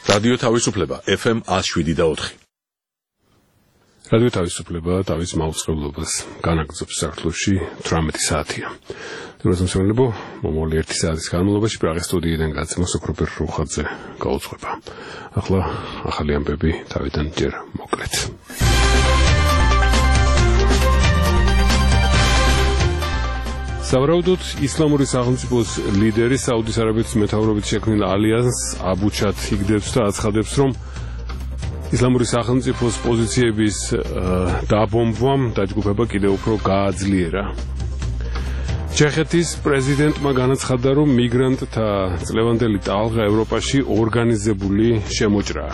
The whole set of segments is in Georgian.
რადიო თავისუფლება FM 107.4. რადიო თავისუფლება თავის მაუწყებლობას განაგრძობს საქართველოში 18 საათია. დროსმსმელებო, მომავალ 1 საათის განმავლობაში პრაღის სტუდიიდან გაცემას ოქროპერ რუხაძე გაუძღვება. ახლა ახალი ამბები თავიდან ჯერ მოკლედ. სავარაუდოდ ისლამური სახელმწიფოს ლიდერი საუდის არაბეთის მეთაურობით შექმნილ ალიანსს აბუჩად იგდებს და აცხადებს, რომ ისლამური სახელმწიფოს პოზიციების დაბომბვამ დაჯგუფება კიდევ უფრო გააძლიერა. ჩეხეთის პრეზიდენტმა განაცხადა, რომ მიგრანტთა წლევანდელი ტალღა ევროპაში ორგანიზებული შემოჭრაა.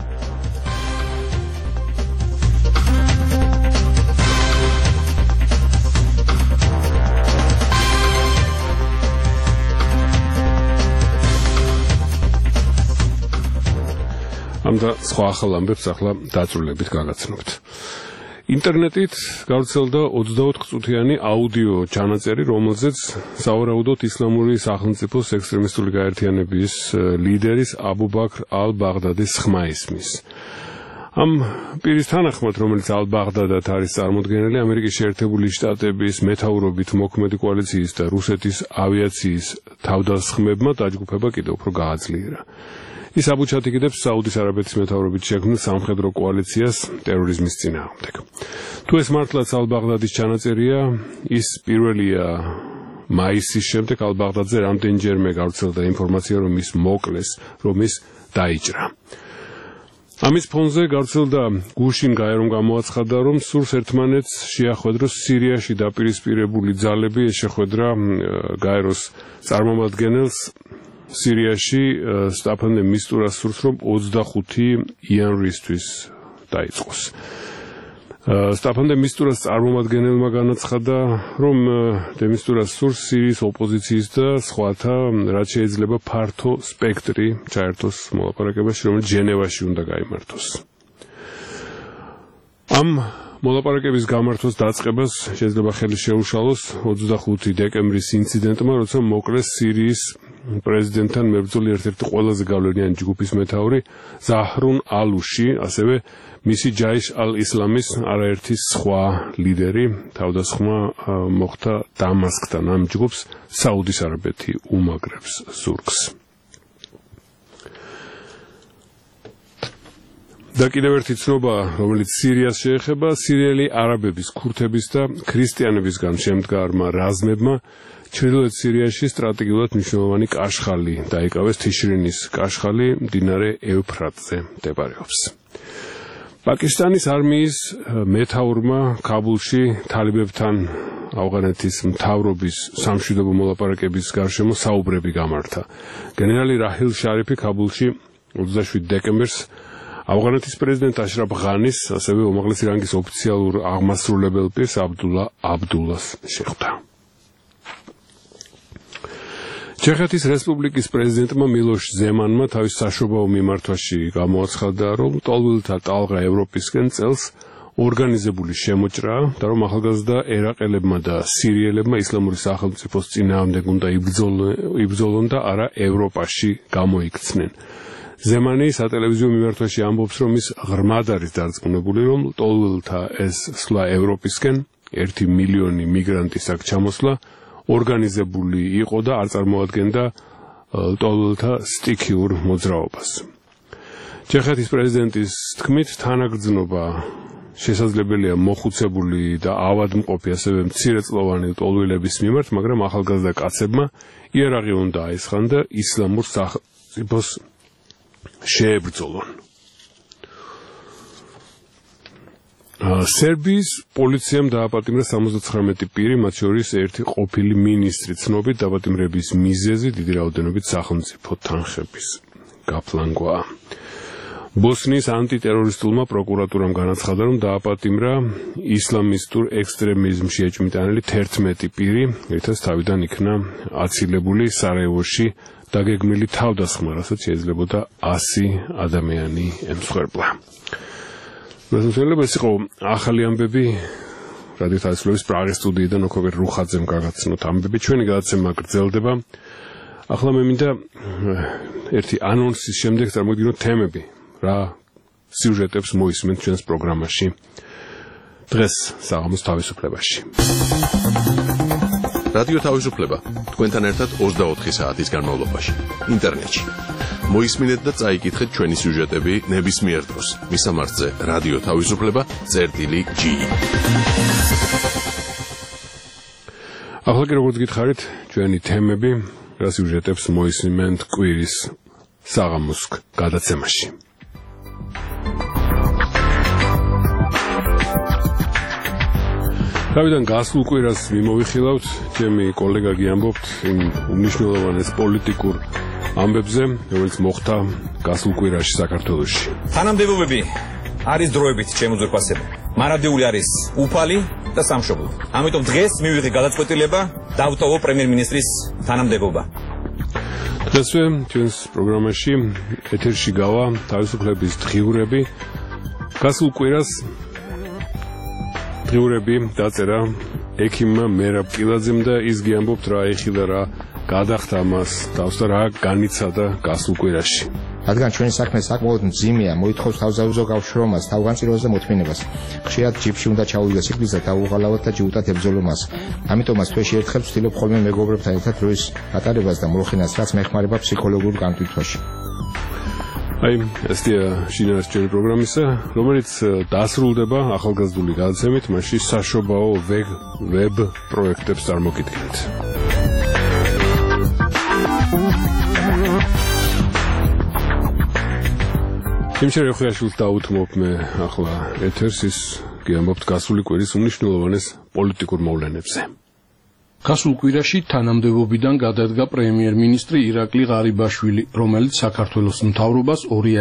ამ და სხვა ახალ ამბებს ახლა დაწვრილებით გაგაცნობთ. ინტერნეტით გავრცელდა 24 წუთიანი აუდიო ჩანაწერი, რომელზეც სავარაუდოდ ისლამური სახელმწიფოს ექსტრემისტული გაერთიანების ლიდერის აბუ ბაქრ ალ-ბაღდადის ხმა ისმის. ამ პირის თანახმად, რომელიც ალ-ბაღდადად არის წარმოდგენილი, ამერიკის შეერთებული შტატების მეთაურობით მოქმედი კოალიციის და რუსეთის ავიაციის თავდასხმებმა დაჯგუფება კიდევ უფრო გააძლიერა. ის აბუჩად იგდებს საუდის არაბეთის მეთაურობით შექმნილ სამხედრო კოალიციას ტერორიზმის წინააღმდეგ. თუ ეს მართლაც ალ-ბაღდადის ჩანაწერია, ის პირველია მაისის შემდეგ ალ-ბაღდადზე რამდენჯერმე გავრცელდა ინფორმაცია, რომ ის მოკლეს, რომ ის დაიჭრა. ამის ფონზე გავრცელდა გუშინ გაერომ გამოაცხადა, რომ სურს ერთმანეთს შეახვედროს სირიაში დაპირისპირებული ძალები, ეს შეხვედრა გაეროს წარმომადგენელს სირიაში სტაფან დე მისტურას სურს, რომ 25 იანვრისთვის დაიწყოს. სტაფან დე მისტურას წარმომადგენელმა განაცხადა, რომ დე მისტურას სურს სირიის ოპოზიციის და სხვათა, რაც შეიძლება ფართო სპექტრი ჩაერთოს მოლაპარაკებაში, რომელიც ჟენევაში უნდა გაიმართოს. ამ მოლაპარაკების გამართვას დაწყებას შეიძლება ხელი შეუშალოს 25 დეკემბრის ინციდენტმა, როცა მოკლეს სირიის პრეზიდენტთან მებრძოლი ერთ-ერთი ყველაზე გავლენიანი ჯგუფის მეთაური ზაჰრუნ ალუში, ასევე მისი ჯაიშ ალ-ისლამის არაერთი სხვა ლიდერი. თავდასხმა მოხდა დამასკთან. ამ ჯგუფს საუდის არაბეთი უმაგრებს ზურგს. და კიდევ ერთი ცნობა, რომელიც სირიას შეეხება, სირიელი არაბების, ქურთების და ქრისტიანებისგან შემდგარმა რაზმებმა ჩრდილოეთ სირიაში სტრატეგიულად მნიშვნელოვანი კაშხალი დაიკავეს. თიშრინის კაშხალი მდინარე ევფრატზე მდებარეობს. პაკისტანის არმიის მეთაურმა ქაბულში თალიბებთან ავღანეთის მთავრობის სამშვიდობო მოლაპარაკების გარშემო საუბრები გამართა. გენერალი რაჰილ შარიფი ქაბულში 27 დეკემბერს ავღანეთის პრეზიდენტ აშრაფ ღანის, ასევე უმაღლესი რანგის ოფიციალურ აღმასრულებელ პირს აბდულას შეხვდა. ჩეხეთის რესპუბლიკის პრეზიდენტმა მილოშ ზემანმა თავის საშობაო მიმართვაში გამოაცხადა, რომ ტოლვილთა ტალღა ევროპისკენ წელს ორგანიზებული შემოჭრაა და რომ ახალგაზრდა ერაყელებმა და სირიელებმა ისლამური სახელმწიფოს წინააღმდეგ უნდა იბრძოლონ და არა ევროპაში გამოიქცნენ. ზემანი სატელევიზიო მიმართვაში ამბობს, რომ ის ღრმად არის დარწმუნებული, რომ ტოლვილთა ეს სვლა ევროპისკენ 1 მილიონი მიგრანტის აქ ჩამოსვლა ორგანიზებული იყო და არ წარმოადგენდა ტოლვილთა სტიქიურ მოძრაობას. ჩეხეთის პრეზიდენტის თქმით, თანაგრძნობა შესაძლებელია მოხუცებული და ავადმყოფი, ასევე მცირეწლოვანი ტოლვილების მიმართ, მაგრამ ახალგაზრდა კაცებმა იარაღი უნდა აესხან და ისლამურ სახელმწიფოს შეებრძოლონ. სერბიის პოლიციამ დააპატიმრა 79 პირი, მათ შორის ერთი ყოფილი მინისტრი. ცნობით დაპატიმრების მიზეზი დიდი რაოდენობით სახელმწიფო თანხების გაფლანგვაა. ბოსნიის ანტიტერორისტულმა პროკურატურამ განაცხადა, რომ დააპატიმრა ისლამისტურ ექსტრემიზმში ეჭვმიტანილი 11 პირი, რითაც თავიდან იქნა აცილებული სარაევოში დაგეგმილი თავდასხმა, რასაც შეიძლებოდა 100 ადამიანი ემსხვერპლა. ეს იყო ახალი ამბები რადიო თავისუფლების პრაღის სტუდიიდან ოქროპერ რუხაძემ გაგაცნოთ ამბები. ჩვენი გადაცემა გრძელდება. ახლა მე მინდა ერთი ანონსის შემდეგ წარმოვიდგინოთ თემები, რა სიუჟეტებს მოისმენთ ჩვენს პროგრამაში. დღეს საღამოს თავისუფლებაში. რადიო თავისუფლება თქვენთან ერთად 24 საათის განმავლობაში ინტერნეტში. მოისმინეთ და წაიკითხეთ ჩვენი სიუჟეტები ნებისმიერ დროს. მისამართზე რადიო თავისუფლება.gi. ახლა კი როგორც გითხარით, ჩვენი თემები, რა სიუჟეტებს მოისმენთ კვირის საღამოს გადაცემაში. თავიდან გასულ კვირას მიმოვიხილავთ, ჩემი კოლეგა გიამბობთ იმ უმნიშვნელოვანეს პოლიტიკურ ამბებზე, რომელიც მოხდა გასულ კვირაში საქართველოში. თანამდებობები არის დროებით შემოძვირფასება. მარადიული არის უფალი და სამშობლო. ამიტომ დღეს მივიღე გადაწყვეტილება დავტოვო პრემიერ-მინისტრის თანამდებობა. დღესვე ჩვენს პროგრამაში ეთერში გავა თავისუფლების დღიურები. გასულ კვირას დღიურები დაწერა ექიმმა მერაბ კილაძემ და ის გიამბობთ რა ეხილა რა გადახდა მას თავს და რა განიცადა გასულ კვირაში. რადგან ჩვენი საქმე საკმაოდ მძიმეა, მოითხოვს თავზავზო გავშრომას, თავგანწირვას და მოთმინებას. ხშირად ჯიპში უნდა ჩავუდგას იგრძნო და დაუღალავად და ჯიუტად ებრძოლო მას. ამიტომაც თვეში ერთხელ ვცდილობ ხოლმე მეგობრებთან ერთად დროის გატარებას და მოხინას, რაც მეხმარება ფსიქოლოგიურ განვითარებაში. აი, ესეა შინაარსი ჩვენი პროგრამისა, რომელიც დასრულდება ახალგაზრდული გადაცემით, მასში საშობაო ვებ პროექტებს წარმოგიდგენთ. იმჩერე ხოაშულს დაუთმობ მე ახლა ეთერს ის გიამბობთ გასული კვირის უმნიშვნელოვანეს პოლიტიკურ მოვლენებზე. გასულ კვირაში თანამდებობიდან გადადგა პრემიერ-მინისტრი ირაკლი ღარიბაშვილი, რომელიც საქართველოს მთავრობას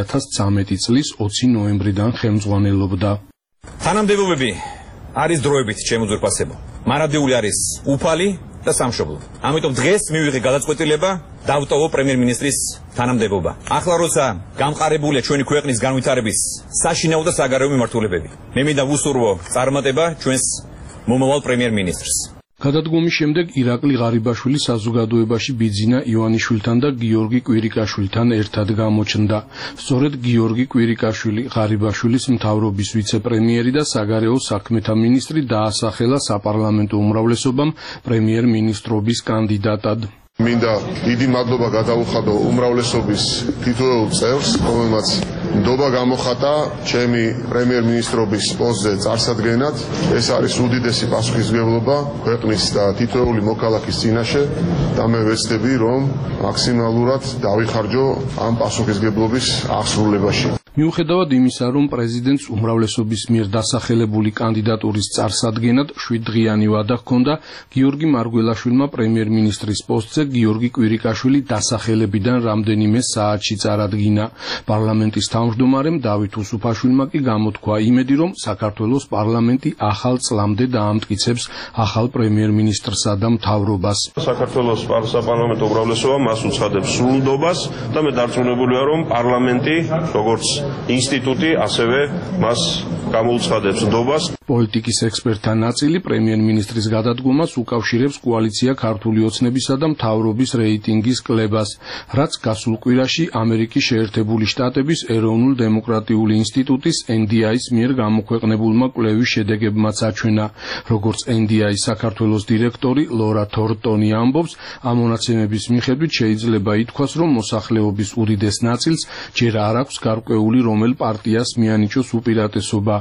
2013 წლის 20 ნოემბრიდან ხელმძღვანელობდა. თანამდებობები არის დროებით შემოძვირფასება. მარადიული არის უფალი და სამშობლო. ამიტომ დღეს მივიღე გადაწყვეტილება დავტოვო პრემიერ-მინისტრის თანამდებობა. ახლა როცა გამყარებულია ჩვენი ქვეყნის განვითარების საშინაო და საგარეო მიმართულებები, მე მინდა ვუსურვო წარმატება ჩვენს მომავალ პრემიერ-მინისტრს. გადადგომის შემდეგ ირაკლი ღარიბაშვილი საზოგადოებაში ბიძინა ივანიშვილთან და გიორგი კვირიკაშვილთან ერთად გამოჩნდა. სწორედ გიორგი კვირიკაშვილი ღარიბაშვილის მთავრობის ვიცე-პრემიერი და საგარეო საქმეთა მინისტრი დაასახელა საპარლამენტო უმრავლესობამ პრემიერ-მინისტრობის კანდიდატად. მინდა დიდი მადლობა გადაუხადო უმრავლესობის თითოეულ წევრს, რომელმაც ნდობა გამოხატა ჩემი პრემიერ-მინისტრობის პოსტზე წარსადგენად. ეს არის უდიდესი პასუხისმგებლობა ქვეყნის და თითოეული მოქალაქის წინაშე და მე ვეცდები, რომ მაქსიმალურად დავიხარჯო ამ პასუხისმგებლობის აღსრულებაში. მიუხედავად იმისა, რომ პრეზიდენტს უმრავლესობის მიერ დასახელებული კანდიდატურის წარსადგენად 7 დღიანი ვადა ჰქონდა, გიორგი მარგველაშვილმა პრემიერ-მინისტრის პოსტზე გიორგი კვირიკაშვილი დასახელებიდან რამდენიმე საათში წარადგინა. პარლამენტის თავმჯდომარემ დავით უსუფაშვილმა კი გამოთქვა იმედი, რომ საქართველოს პარლამენტი ახალ წლამდე დაამტკიცებს ახალ პრემიერ-მინისტრსა და მთავრობას. საქართველოს საპარლამენტო უმრავლესობა მას უცხადებს სრულნდობას და მე დარწმუნებული ვარ, რომ პარლამენტი როგორც ინსტიტუტი ასევე მას გამოუცხადებს ნდობას. პოლიტიკის ექსპერტთა ნაწილი პრემიერ-მინისტრის გადადგომას უკავშირებს კოალიცია ქართული ოცნებისა და მთავრობის რეიტინგის კლებას, რაც გასულ კვირაში ამერიკის შეერთებული შტატების ეროვნულ დემოკრატიული ინსტიტუტის NDI-ის მიერ გამოქვეყნებულმა კვლევის შედეგებმაც აჩვენა. როგორც NDI-ის საქართველოს დირექტორი ლორა თორტონი ამბობს, ამ მონაცემების მიხედვით შეიძლება ითქვას, რომ მოსახლეობის უდიდეს ნაწილს ჯერ არ აქვს გარკვეული რომელ პარტიას მიანიჭოს უპირატესობა.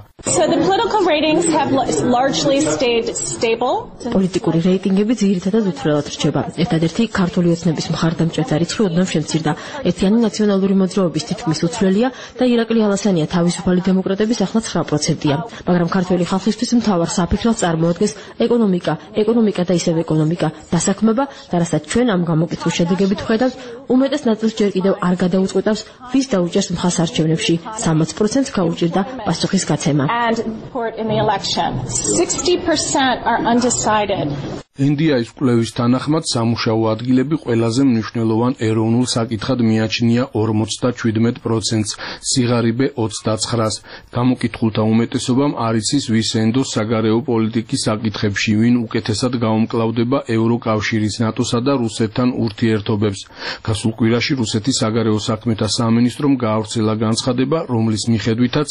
პოლიტიკური რეიტინგები ძირითადად უცვლელად რჩება. ერთადერთი ქართული ოცნების მხარდამჭერთა რიცხვი ოდნავ შემცირდა. ერთიანი ნაციონალური მოძრაობის თითქმის უცვლელია და ირაკლი ალასანია თავისუფალი დემოკრატების ახლა 9%-ია. მაგრამ ქართველი ხალხისთვის მთავარ საფიქროს წარმოადგენს ეკონომიკა და ისევ ეკონომიკა, დასაქმება და რასაც ჩვენ ამ გამოკითხვის შედეგებით ვხედავთ, უმეტეს ნაწილს ჯერ კიდევ არ გადაუწყვეტავს ვის დაუჭერს მხარს არჩევნებში. 60%-ს გაუჭირდა პასუხის გაცემა. NDI-ის კვლევის თანახმად სამუშაო ადგილები ყველაზე მნიშვნელოვან ეროვნულ საკითხად მიაჩნია 57%-ს, სიღარიბე 29%-ს. გამოკითხულთა უმეტესობამ არ იცის ვის ენდოს საგარეო პოლიტიკის საკითხებში, ვინ უკეთესად გაუმკლავდება ევროკავშირის, ნატოსა და რუსეთთან ურთიერთობებს. გასულ კვირაში რუსეთის საგარეო საქმეთა სამინისტრომ გაავრცელა განცხადება, რომლის მიხედვითაც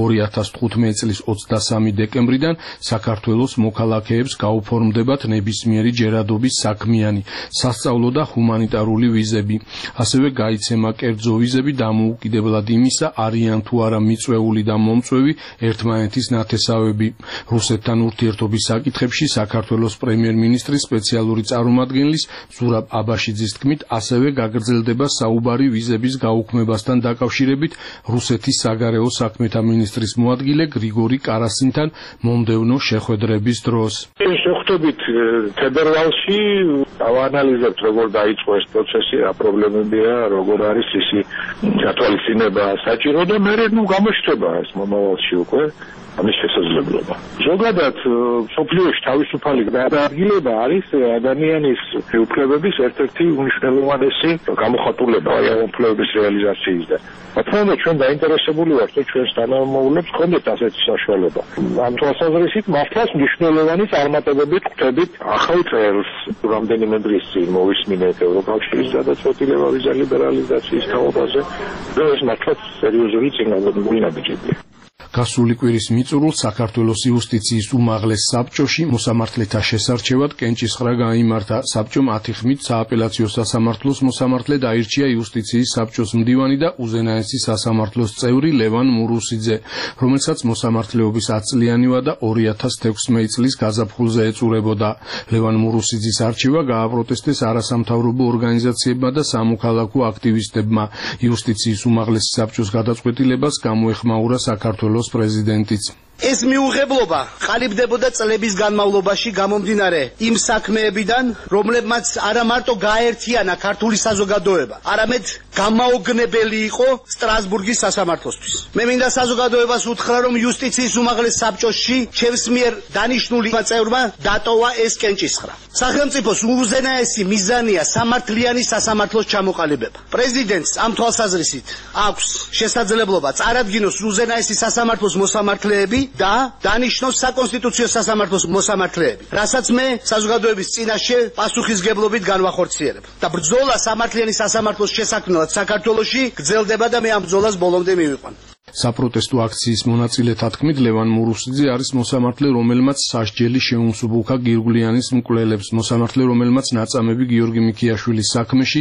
2015 წლის 23 დეკემბრიდან საქართველოს მოქალაქეებს გაუფორმდებათ ნებისმიერი ჯერადობის საქმიანი, სასწავლო და ჰუმანიტარული ვიზები. ასევე გაიცემა კერძო ვიზები დამოუკიდებლად იმისა, არიან თუ არა მიწვეული და მომწვევი ერთმანეთის ნათესავები. რუსეთთან ურთიერთობის საკითხებში საქართველოს პრემიერ-მინისტრის სპეციალური წარმომადგენლის ზურაბ აბაშიძის თქმით, ასევე გაგრძელდება საუბარი ვიზების გაუქმებასთან დაკავშირებით რუსეთის საგარეო საქმეთა მინისტრის მოადგილე გრიგორი კარასინთან მომდევნო შეხვედრების დროს. შეხვდებით თებერვალში, ავანალიზებთ როგორ დაიწყო ეს პროცესი, რა პრობლემებია, როგორ არის ისი გათვალისწინება საჭირო და მე გამოჩნდება ეს მომავალში უკვე ამის შესაძლებლობა. ზოგადად სოფლიოში თავისუფალი გადაადგილება არის ადამიანის უფლებების ერთ-ერთი უმნიშვნელოვანესი გამოხატულება აი ამ უფლებების რეალიზაციის და თუმცა ჩვენ დაინტერესებული ვართ რომ ჩვენს თანამომავლებს ჰქონდეთ ასეთი საშუალება. ამ თვალსაზრისით მართლაც მნიშვნელოვანი წარმატებებით ხვდებით ახალ წელს რამდენიმე დღის წინ მოვისმინეთ ევროკავშირის გადაწყვეტილება ვიზა ლიბერალიზაციის თაობაზე და ეს მართლაც სერიოზული წინააღმდეგობრივი ნაბიჯებია. გასული კვირის მიწურულს საქართველოს იუსტიციის უმაღლეს საბჭოში მოსამართლეთა შესარჩევად კენჭისყრა გაიმართა. საბჭომ 10 ხმით სააპელაციო სასამართლოს მოსამართლედ აირჩია იუსტიციის საბჭოს მდივანი და უზენაესი სასამართლოს წევრი ლევან მურუსიძე, რომელსაც მოსამართლეობის 10 წლიანი ვადა 2016 წლის გაზაფხულზე ეწურებოდა. ლევან მურუსიძის არჩევა გააპროტესტეს არასამთავრობო ორგანიზაციებმა და სამოქალაქო აქტივისტებმა. იუსტიციის უმაღლესი საბჭოს გადაწყვეტილებას გამოეხმაურა საქართველოს პრეზიდენტიც. ეს მიუღებლობა ყალიბდებოდა წლების განმავლობაში გამომდინარე იმ საქმეებიდან, რომლებმაც არა მარტო გააერთიანა ქართული საზოგადოება, არამედ გამაოგნებელი იყო სტრასბურგის სასამართლოსთვის. მე მინდა საზოგადოებას უთხრა, რომ იუსტიციის უმაღლეს საბჭოში ჩემს მიერ დანიშნული წევრმა დატოვა ეს კენჭისყრა. სახელმწიფოს უზენაესი მიზანია სამართლიანი სასამართლოს ჩამოყალიბება. პრეზიდენტს ამ თვალსაზრისით აქვს შესაძლებლობა წარადგინოს უზენაესი სასამართლოს მოსამართლეები და დანიშნოს საკონსტიტუციო სასამართლოს მოსამართლეები, რასაც მე საზოგადოების წინაშე პასუხისგებლობით განვახორციელებ. და ბრძოლა სამართლიანი სასამართლოს შესაქმნელად საქართველოში გრძელდება და მე ამ ბრძოლას ბოლომდე მივიყვან. საპროტესტო აქციის მონაწილეთა თქმით, ლევან მურუსიძე არის მოსამართლე, რომელმაც სასჯელი შეუმსუბუქა გირგვლიანის მკვლელებს. მოსამართლე, რომელმაც ნაწამები გიორგი მიქიაშვილის საქმეში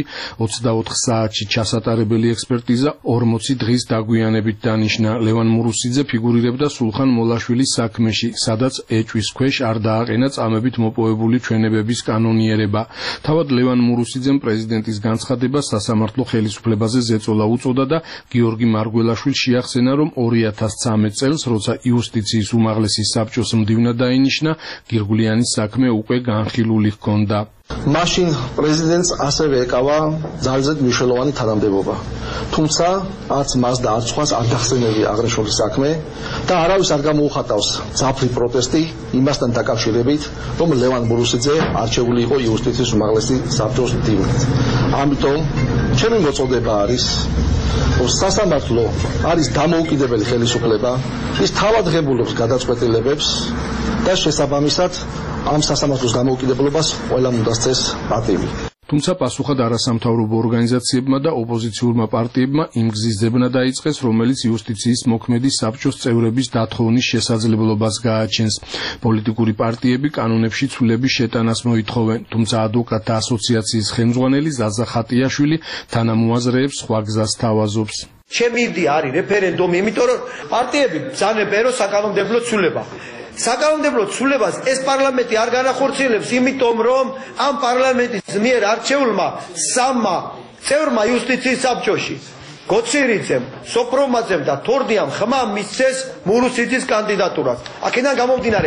24 საათში ჩასატარებელი ექსპერტიზა 40 დღის დაგვიანებით დანიშნა. ლევან მურუსიძე ფიგურირებდა სულხან მოლაშვილის საქმეში, სადაც ეჭვის ქვეშ არ დააყენა წამებით მოპოვებული ჩვენებების კანონიერება. თავად ლევან მურუსიძემ პრეზიდენტის განცხადება სასამართლო ხელისუფლებაზე ზეწოლა უწოდა და გიორგი მარგველაშვილს შეახსენა, რომ 2013 წელს, როცა იუსტიციის უმაღლესი საბჭოს მდივნად დაინიშნა, გირგვლიანის საქმე უკვე განხილული ჰქონდა. მაშინ პრეზიდენტს ასევე ეკავა ძალზედ მნიშვნელოვანი თანამდებობა. თუმცა არც მას და არც სხვას არ გახსენებია აღნიშნული საქმე და არავის არ გამოუხატავს ძაფრი პროტესტი იმასთან დაკავშირებით, რომ ლევან მურუსიძე არჩეული იყო იუსტიციის უმაღლესი საბჭოს მდივნად. ამიტომ ჩემი მოწოდება არის, რომ სასამართლო არის დამოუკიდებელი ხელისუფლება, ის თავად ღებულობს გადაწყვეტილებებს და შესაბამისად ამ სასამართლოს დამოუკიდებლობას ყველამ უნდა სცეს პატივი. თუმცა პასუხად არასამთავრობო ორგანიზაციებმა და ოპოზიციურმა პარტიებმა იმ გზის ძებნა დაიწყეს, რომელიც იუსტიციის მოქმედი საბჭოს წევრების დათხოვნის შესაძლებლობას გააჩენს. პოლიტიკური პარტიები კანონებში ცვლილების შეტანას მოითხოვენ, თუმცა ადვოკატთა ასოციაციის ხელმძღვანელი ზაზა ხატიაშვილი თანამოაზრეებს სხვა გზას თავაზობს. ჩემი იდეა არის რეფერენდუმი, იმიტომ რომ პარტიები ბრძანება ერო საკანონმდებლო ცვლილება. საკანონმდებლო ცვლილებას ეს პარლამენტი არ განახორციელებს, იმიტომ რომ ამ პარლამენტის მიერ არჩეულმა სამმა წევრმა იუსტიციის საბჭოში გოცირიძემ, სოფრომაძემ და თორდიამ ხმამ მისცეს მურუსიძის კანდიდატურას. აქედან გამომდინარე,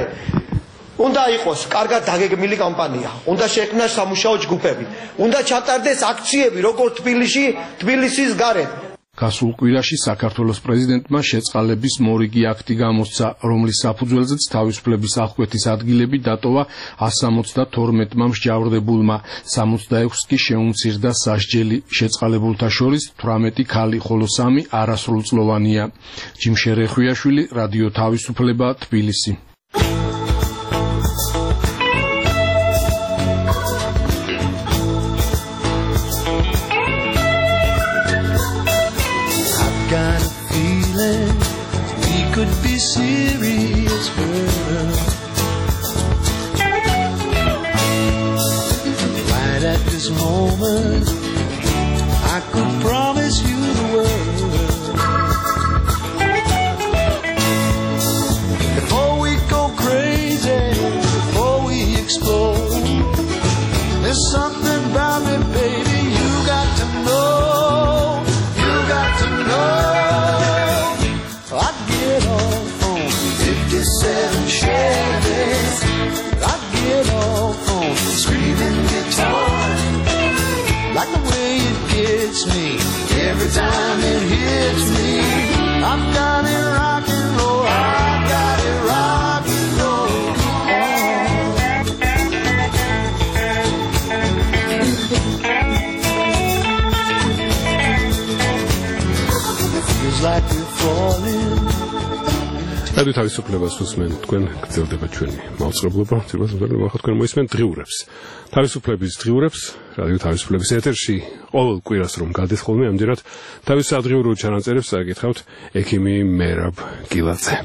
უნდა იყოს კარგად დაგეგმილი კამპანია, უნდა შექმნას სამუშაო ჯგუფები, უნდა ჩატარდეს აქციები როგორც თბილისის გარეთ. გასულ კვირაში საქართველოს პრეზიდენტმა შეწყალების მორიგი აქტი გამოსცა, რომლის საფუძველზეც თავისუფლების აღკვეთის ადგილები დატოვა 172-მა მსჯავრდებულმა, 66 კი შეუმცირდა სასჯელი. შეწყალებულთა შორის 18 ქალი, ხოლო 3 არასრულწლოვანია. ჯიმშე რეხვიაშვილი, რადიო თავისუფლება, თბილისი. Got a feeling we could be serious, girl. Right at this moment, I could promise you the world. Before we go crazy, before we explode, there's something about me, baby, you got to know. I'd get off on 57 Chevys. I'd get off on screaming guitar. Like the way it gets me every time it hits me. I've got it rock and roll. I've got it rock and roll. Feels like we're falling. რადიო თავისუფლებას უსმენ, თქვენ გრძელდება ჩვენი მაუწყებლობა, ცირვაზმდელი მოახოთ თქვენ მოისმენ დღიურებს. თავისუფლების დღიურებს, რადიო თავისუფლების ეთერში ყოველ კვირას რომ გადის ხოლმე, ამჯერად თავის სადღიურო ჩანაწერებს წაიკითხავთ ექიმი მერაბ გილაძე.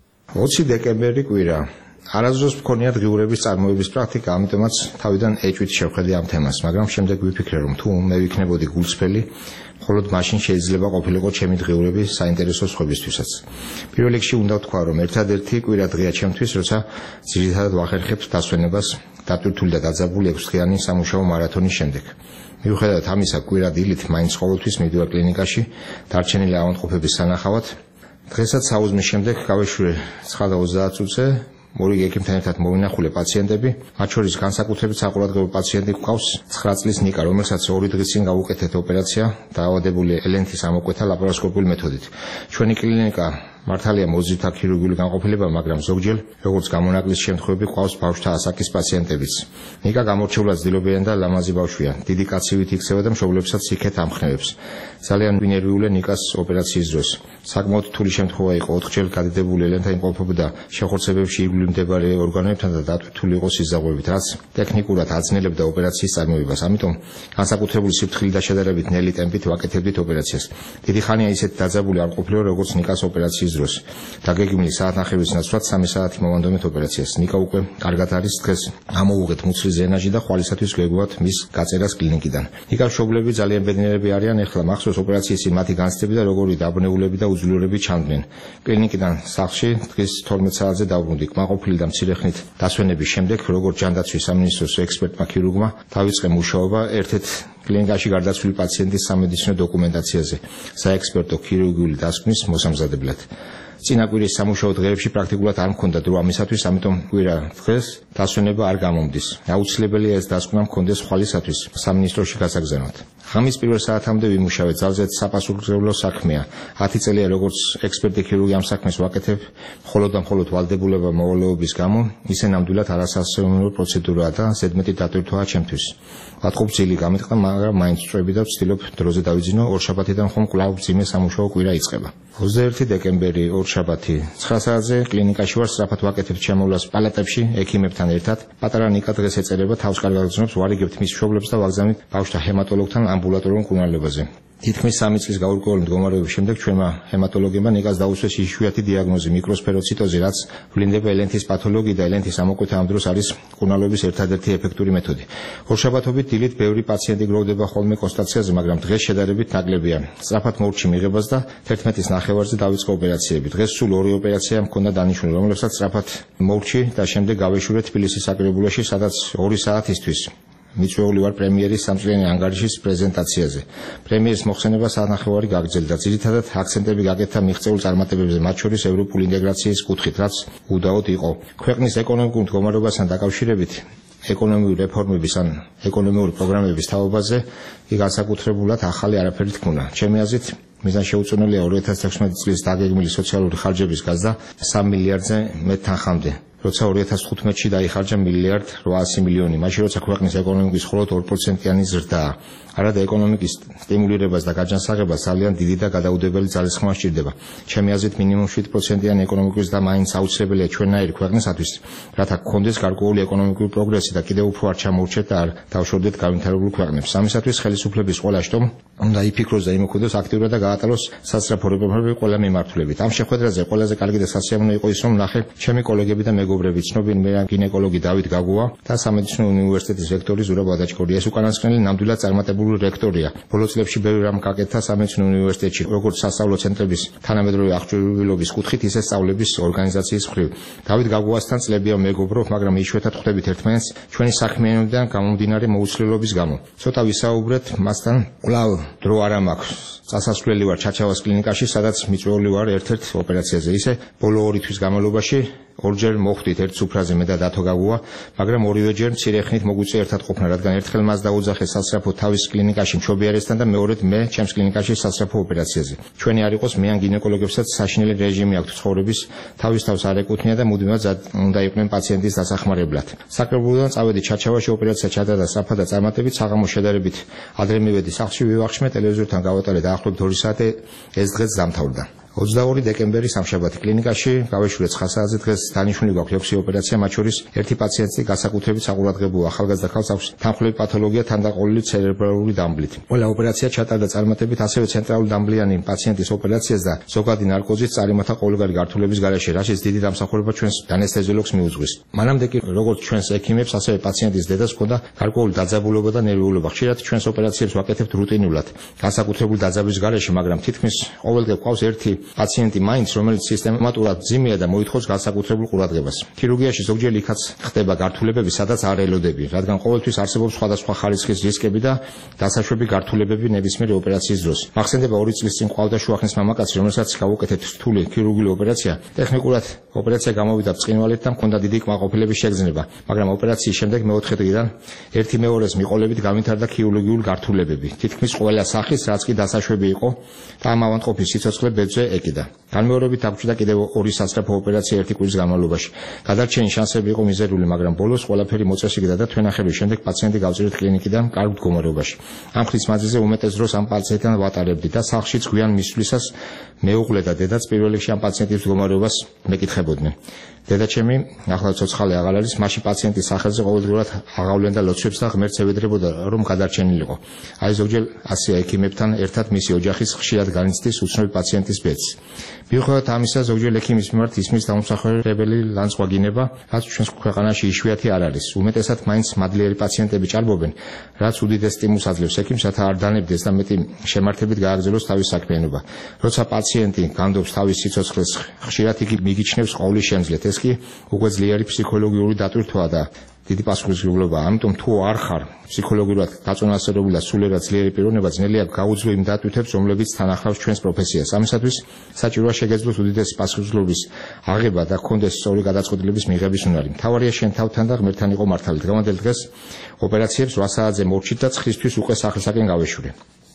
20 დეკემბერი კვირა. არასდროს მქონია დღიურების წარმოების პრაქტიკა, ამიტომაც თავიდან ეჭვით შევხედე ამ თემას, მაგრამ შემდეგ ვიფიქრე, რომ თუ მე ვიქნებოდი გულწრფელი, მხოლოდ მაშინ შეიძლება ყოფილიყო ჩემი დღიურები საინტერესო სხვებისთვისაც. პირველ რიგში უნდა ვთქვა, რომ ერთადერთი კვირა დღეა ჩემთვის, როცა ძირითადად ვახერხებ დასვენებას დატვირთული და დაძაბული 6-დღიანი სამუშაო მარათონის შემდეგ. მიუხედავად ამისა, კვირა დილით მაინც ყოველთვის მივდივარ კლინიკაში დარჩენილი ავადმყოფების სანახავად. დღესაც საუზმის შემდეგ გავეშვირე 9:30 წუთზე. მორიგი ექიმთან ერთად მოვინახულე პაციენტები, მათ შორის განსაკუთრებით საყურადღებო პაციენტი გვყავს 9 წლის ნიკა, რომელსაც 2 დღის წინ გავუკეთეთ ოპერაცია, დაავადებული ელენთის ამოკვეთა ლაპაროსკოპიული მეთოდით. ჩვენი კლინიკა მართალია მოზრდითა ქირურგიული განყოფილება, მაგრამ ზოგჯერ, როგორც გამონაკლის შემთხვევები, ყავს ბავშვთა ასაკის პაციენტებიც. ნიკა გამორჩეულად ძილობიანი და ლამაზი ბავშვია, დიდი კაცივით იქცევა და მშობლებსაც იქეთ ამხნევებს. ძალიან ვინერვიულე ნიკას ოპერაციის დროს. საკმაოდ რთული შემთხვევა იყო, 4-ჯერ გადიდებული ელენთა იმყოფებოდა შეხორცებებში ირგვლივ მდებარე ორგანოებთან და დატვირთული იყო სიზაღვრებით, რაც ტექნიკურად აძნელებდა ოპერაციის წარმოებას. ამიტომ განსაკუთრებული სიფრთხილით და შედარებით ნელი ტემპით ვაკეთებდით ოპერაციას. დიდი ხანია ისეთ დაძაბული არ ყოფილიო, როგორც ნიკას ოპერაციის დროს. დაგეგმილი საათნახევრის ნაცვლად 3 საათი მოვანდომეთ ოპერაციას. ნიკა უკვე კარგად არის, დღეს ამოვუღეთ მუცლის ზენაჟი და ხვალისათვის გვეგუათ მის გაწერას კლინიკიდან. ნიკას მშობლები ძალიან ბედნიერები არიან, ეხლა მახსოვს ოპერაციის მათი განცდები და როგორი დაბრუნებულები და უძლურები ჩამდგნენ. კლინიკიდან სახლში დღის 12 საათზე დავბრუნდი. კმაყოფილი და მცირე ხნით დასვენების შემდეგ, როგორც ჯანდაცვის სამინისტროს ექსპერტმა ქირურგმა, დავიწყე მუშაობა ერთ-ერთ კლინიკაში გარდაცვლილი პაციენტის სამედიცინო დოკუმენტაციაზე, საექსპერტო ქირურგიული დასკვნის მოსამზადებლად. წინა კვირის სამუშაო დღეებში პრაქტიკულად არ მქონდა დრო ამისათვის, ამიტომ კვირა დღეს დასვენება არ გამომდის. აუცილებელია ეს დასკვნა მქონდეს ხვალისათვის სამინისტროში გასაგზავნად. ღამის პირველ საათამდე ვიმუშავე, ძალზედ საპასუხისმგებლო საქმეა. 10 წელია როგორც ექსპერტი ქირურგი ამ საქმეს ვაკეთებ, მხოლოდ და მხოლოდ ვალდებულება მოვალეობის გამო, ისე ნამდვილად არასასიამოვნო პროცედურაა და ზედმეტი დატვირთვაა ჩემთვის. ვატყობ-ძილი გამიტყდა, მაგრამ მაინც წვევი და ვცდილობ დროზე დავიძინო. ორშაბათიდან ხომ კვლავ მძიმე სამუშაო კვირა იწყება. 21 დეკემბერი ორშაბათი 9 საათზე კლინიკაში ვარ, სწრაფად ვაკეთებ შემოვლას პალატებში ექიმებთან ერთად. პატარა ნიკა დღეს ეწერება, თავს კარგად გრძნობს, ვარიგებთ მის მშობლებს და ვაგზავნით ბავშვთა ჰემატოლოგთან ამბულატორიულ მკურნალობაზე. თითქმის 3 წლის გაურკვეველი მდგომარეობის შემდეგ ჩვენმა ჰემატოლოგებმა ნიკას დაუსვეს იშვიათი დიაგნოზი მიკროსფეროციტოზი, რაც ვლინდება ელენთის პათოლოგიით და ელენთის ამოკვეთა ამ დროს არის მკურნალობის ერთადერთი ეფექტური მეთოდი. ორშაბათობით დილით ბევრი პაციენტი გროვდება ხოლმე კონსტატაციაზე, მაგრამ დღეს შედარებით ნაკლებია. სწრაფად მორჩი მიღებას და 11-ის ნახევარზე დავიწყო ოპერაციები. დღეს სულ 2 ოპერაცია მქონდა დანიშნული, რომლებსაც სწრაფად მორჩი და შემდეგ გავეშურე თბილისის საკრებულოში, სადაც 2 საათისთვის მიწვეული ვარ პრემიერის სამწლიანი ანგარიშის პრეზენტაციაზე. პრემიერის მოხსენება საათნახევარი გაგრძელდა. ძირითადად აქცენტები გაკეთა მიღწეულ წარმატებებზე, მათ შორის ევროპული ინტეგრაციის კუთხით, რაც უდაოდ იყო. ქვეყნის ეკონომიკურ მდგომარეობასთან დაკავშირებით ეკონომიკური რეფორმების ან ეკონომიკური პროგრამების თაობაზე კი განსაკუთრებულად ახალი არაფერი თქმულა. ჩემი აზრით, მიზანშეუწონელია 2016 წლის დაგეგმილი სოციალური ხარჯების გაზრდა 3 მილიარდზე მეტ თანხამდე. როცა 2015-ში დაიხარჯა 1.8 მილიარდი, მაშინ როცა ქვეყნის ეკონომიკის მხოლოდ 2%-იანი ზრდაა. არადა ეკონომიკის სტიმულირებას და გაჯანსაღებას ძალიან დიდი და გადაუდებელი ძალისხმევა სჭირდება. ჩემი აზრით მინიმუმ 7%-იანი ეკონომიკის ზრდა მაინც აუცილებელია ჩვენნაირი ქვეყნისათვის, რათა გქონდეს გარკვეული ეკონომიკური პროგრესი და კიდევ უფრო არ ჩამოურჩეთ და არ დავშორდეთ განვითარებულ ქვეყნებს. ამისათვის ხელისუფლების ყველა შტომ უნდა იფიქროს და იმოქმედოს აქტიურად და გაატაროს სასწრაფო რეფორმები ყველა მიმართულებით. ამ შეხვედრაზე ყველაზე კარგი და სასიამოვნო იყო ის, რომ ნახე ჩემი კოლეგები და მეგობრები, ცნობილი გინეკოლოგი დავით გაგუა და სამედიცინო უნივერსიტეტის რექტორი ზურაბ ვადაჩქორია. ეს უკანასკნელი ნამდვილად წარმატებული რექტორია. ბოლო წლებში ბევრი რამ გაკეთა სამედიცინო უნივერსიტეტში, როგორც სასწავლო ცენტრების თანამედროვე აღჭურვილობის კუთხით, ისე სწავლების ორგანიზაციის მხრივ. დავით გაგუასთან წლებია მეგობრობ, მაგრამ იშვიათად ხვდებით ერთმანეთს ჩვენი საქმიანობიდან გამომდინარე მოუცვლელობის გამო. ცოტა ვისაუბრეთ მასთან, კვლავ დრო არ მაქვს. წასასვლელი ვარ ჩაჩავას კლინიკაში, სადაც მიწვეული ვარ ერთ-ერთ ოპერაციაზე. ისე ბოლო 2 თვის განმავლობაში ორჯერ მოხვდით ერთ სუფრაზე მე და დათო გაგუა, მაგრამ ორივეჯერ მცირე ხნით მოგვიწია ერთად ყოფნა, რადგან ერთხელ მას დაუძახეს სასწრაფო თავის კლინიკაში მშობიარესთან და მეორედ მე ჩემს კლინიკაში სასწრაფო ოპერაციაზე. ჩვენი არ იყოს მე ან გინეკოლოგებსაც საშინელი რეჟიმი აქვთ ცხოვრების, თავის თავს არ ეკუთვნია და მუდმივად უნდა იყვნენ პაციენტის დასახმარებლად. საკრებულოდან წავედი ჩაჩავაში, ოპერაცია ჩატარდა სწრაფად და წარმატებით, საღამოს შედარებით ადრე მივედი სახლში, ვივახშმე, ტელევიზორთან გავატარე დაახლოებით 2 საათი, ეს დღეც დამთავრდა. 22 დეკემბერი სამშაბათი კლინიკაში გავეშურე 9 საათზე. დღეს დანიშნული გვაქვს 6 ოპერაცია, მათ შორის ერთი პაციენტი განსაკუთრებით საყურადღებოა. ახალგაზრდა ქალს აქვს თანხმლები პათოლოგია თანდაყოლილი ცერებრალური დამბლით. ყველა ოპერაცია ჩატარდა წარმატებით, ასევე ცენტრალური დამბლიანი პაციენტის ოპერაციას და ზოგადი ნარკოზის წარიმართა ყოველგვარი გართულების გარეშე, რასაც დიდი დამსახურება ჩვენს ანესთეზიოლოგს მიუძღვის. მანამდე კი როგორც ჩვენს ექიმებს, ასევე პაციენტის დედას ჰქონდა გარკვეული დაძაბულობა და ნერვიულობა. ხშირად ჩვენს ოპერაციებს ვაკეთებთ რუტინულად, განსაკუთრებული დაძაბვის გარეშე, მაგრამ თითქმის ყოველდღე გვყავს ერთი პაციენტი მაინც, რომელიც სისტემატურად ძიმეა და მოითხოვს განსაკუთრებულ ყურადღებას. ქირურგიაში ზოგჯერ იქაც ხდება გართულებები, სადაც არ ელოდები, რადგან ყოველთვის არსებობს სხვადასხვა ხარისხის რისკები და დასაშვები გართულებები ნებისმიერი ოპერაციის დროს. მახსენდება 2 წლის წინ ყავდა შუახნის მამაკაცი, რომელსაც გავუკეთეთ რთული ქირურგიული ოპერაცია. ტექნიკურად ოპერაცია გამოვიდა ბრწყინვალედ და მქონდა დიდი კმაყოფილების შეგრძნება, მაგრამ ოპერაციის შემდეგ მეოთხე დღიდან ერთი მეორეს მიყოლებით განვითარდა ქირურგიული გართულებები. თითქმის ყველა სახის, რაც კი დასაშვები იყო და ამ ავადმყოფის სიცოცხლე ბედზე ეკიდა. განმეორებით დაგჭირდა კიდევ 2 სასწრაფო ოპერაცია 1 კვირის განმავლობაში. გადარჩენის შანსები იყო მიზერული, მაგრამ ბოლოს ყველაფერი მოწესრიგდა და თვენახების შემდეგ პაციენტი გავწირეთ კლინიკიდან კარგ მდგომარეობაში. ამ ხნის მანძილზე უმეტეს დროს ამ პაციენტთან ვატარებდი და სახლშიც გვიან მისვლისას მეუღლე და დედაც პირველ რიგში ამ პაციენტის მდგომარეობას მეკითხებოდნენ. დედაჩემი ახლა ცოცხალი აღარ არის, მაშინ პაციენტის სახელზე ყოველდღურად აღავლენდა ლოცვებს და ღმერთს ევედრებოდა, რომ გადარჩენილიყო. აი ზოგჯერ ასეა ექიმებთან ერთად მისი ოჯახის ხშირად განიცდის უცნობი პაციენტის ბედს. მიუხედავად ამისა, ზოგჯერ ექიმის მიმართ ისმის დამსახურებელი ლანცვა გინება, რაც ჩვენს ქვეყანაში იშვიათი არ არის. უმეტესად მაინც მადლიერი პაციენტები ჭარბობენ, რაც უდიდეს სტიმულს აძლევს ექიმს, რათა არ დანებდეს და მეტი შემართებით გააგრძელოს თავის საქმიანობა. როცა პაციენტი განდობს თავის სიცოცხლეს, ხშირად იგი მიგიჩნევს ყოვლის შემძლეთ. ეს კი უკვე ძლიერი ფსიქოლოგიური დატვირთვაა და დიდი პასუხისმგებლობაა. ამიტომ თუ არ ხარ ფსიქოლოგიურად გაწონასწორებული და სულიერად ძლიერი პიროვნება, ძნელია გაუძლო იმ დატვირთვებს, რომლებიც თან ახლავს ჩვენს პროფესიას. ამისათვის საჭიროა შეგეძლოს უდიდესი პასუხისმგებლობის აღება და გქონდეს სწორი გადაწყვეტილების მიღების უნარი. მთავარია შენ თავთან და ღმერთთან იყო მართალი. დღევანდელ დღეს ოპერაციებს 8 საათზე მორჩით და 9-თვის უკვე სახლისაკენ გავეშურე.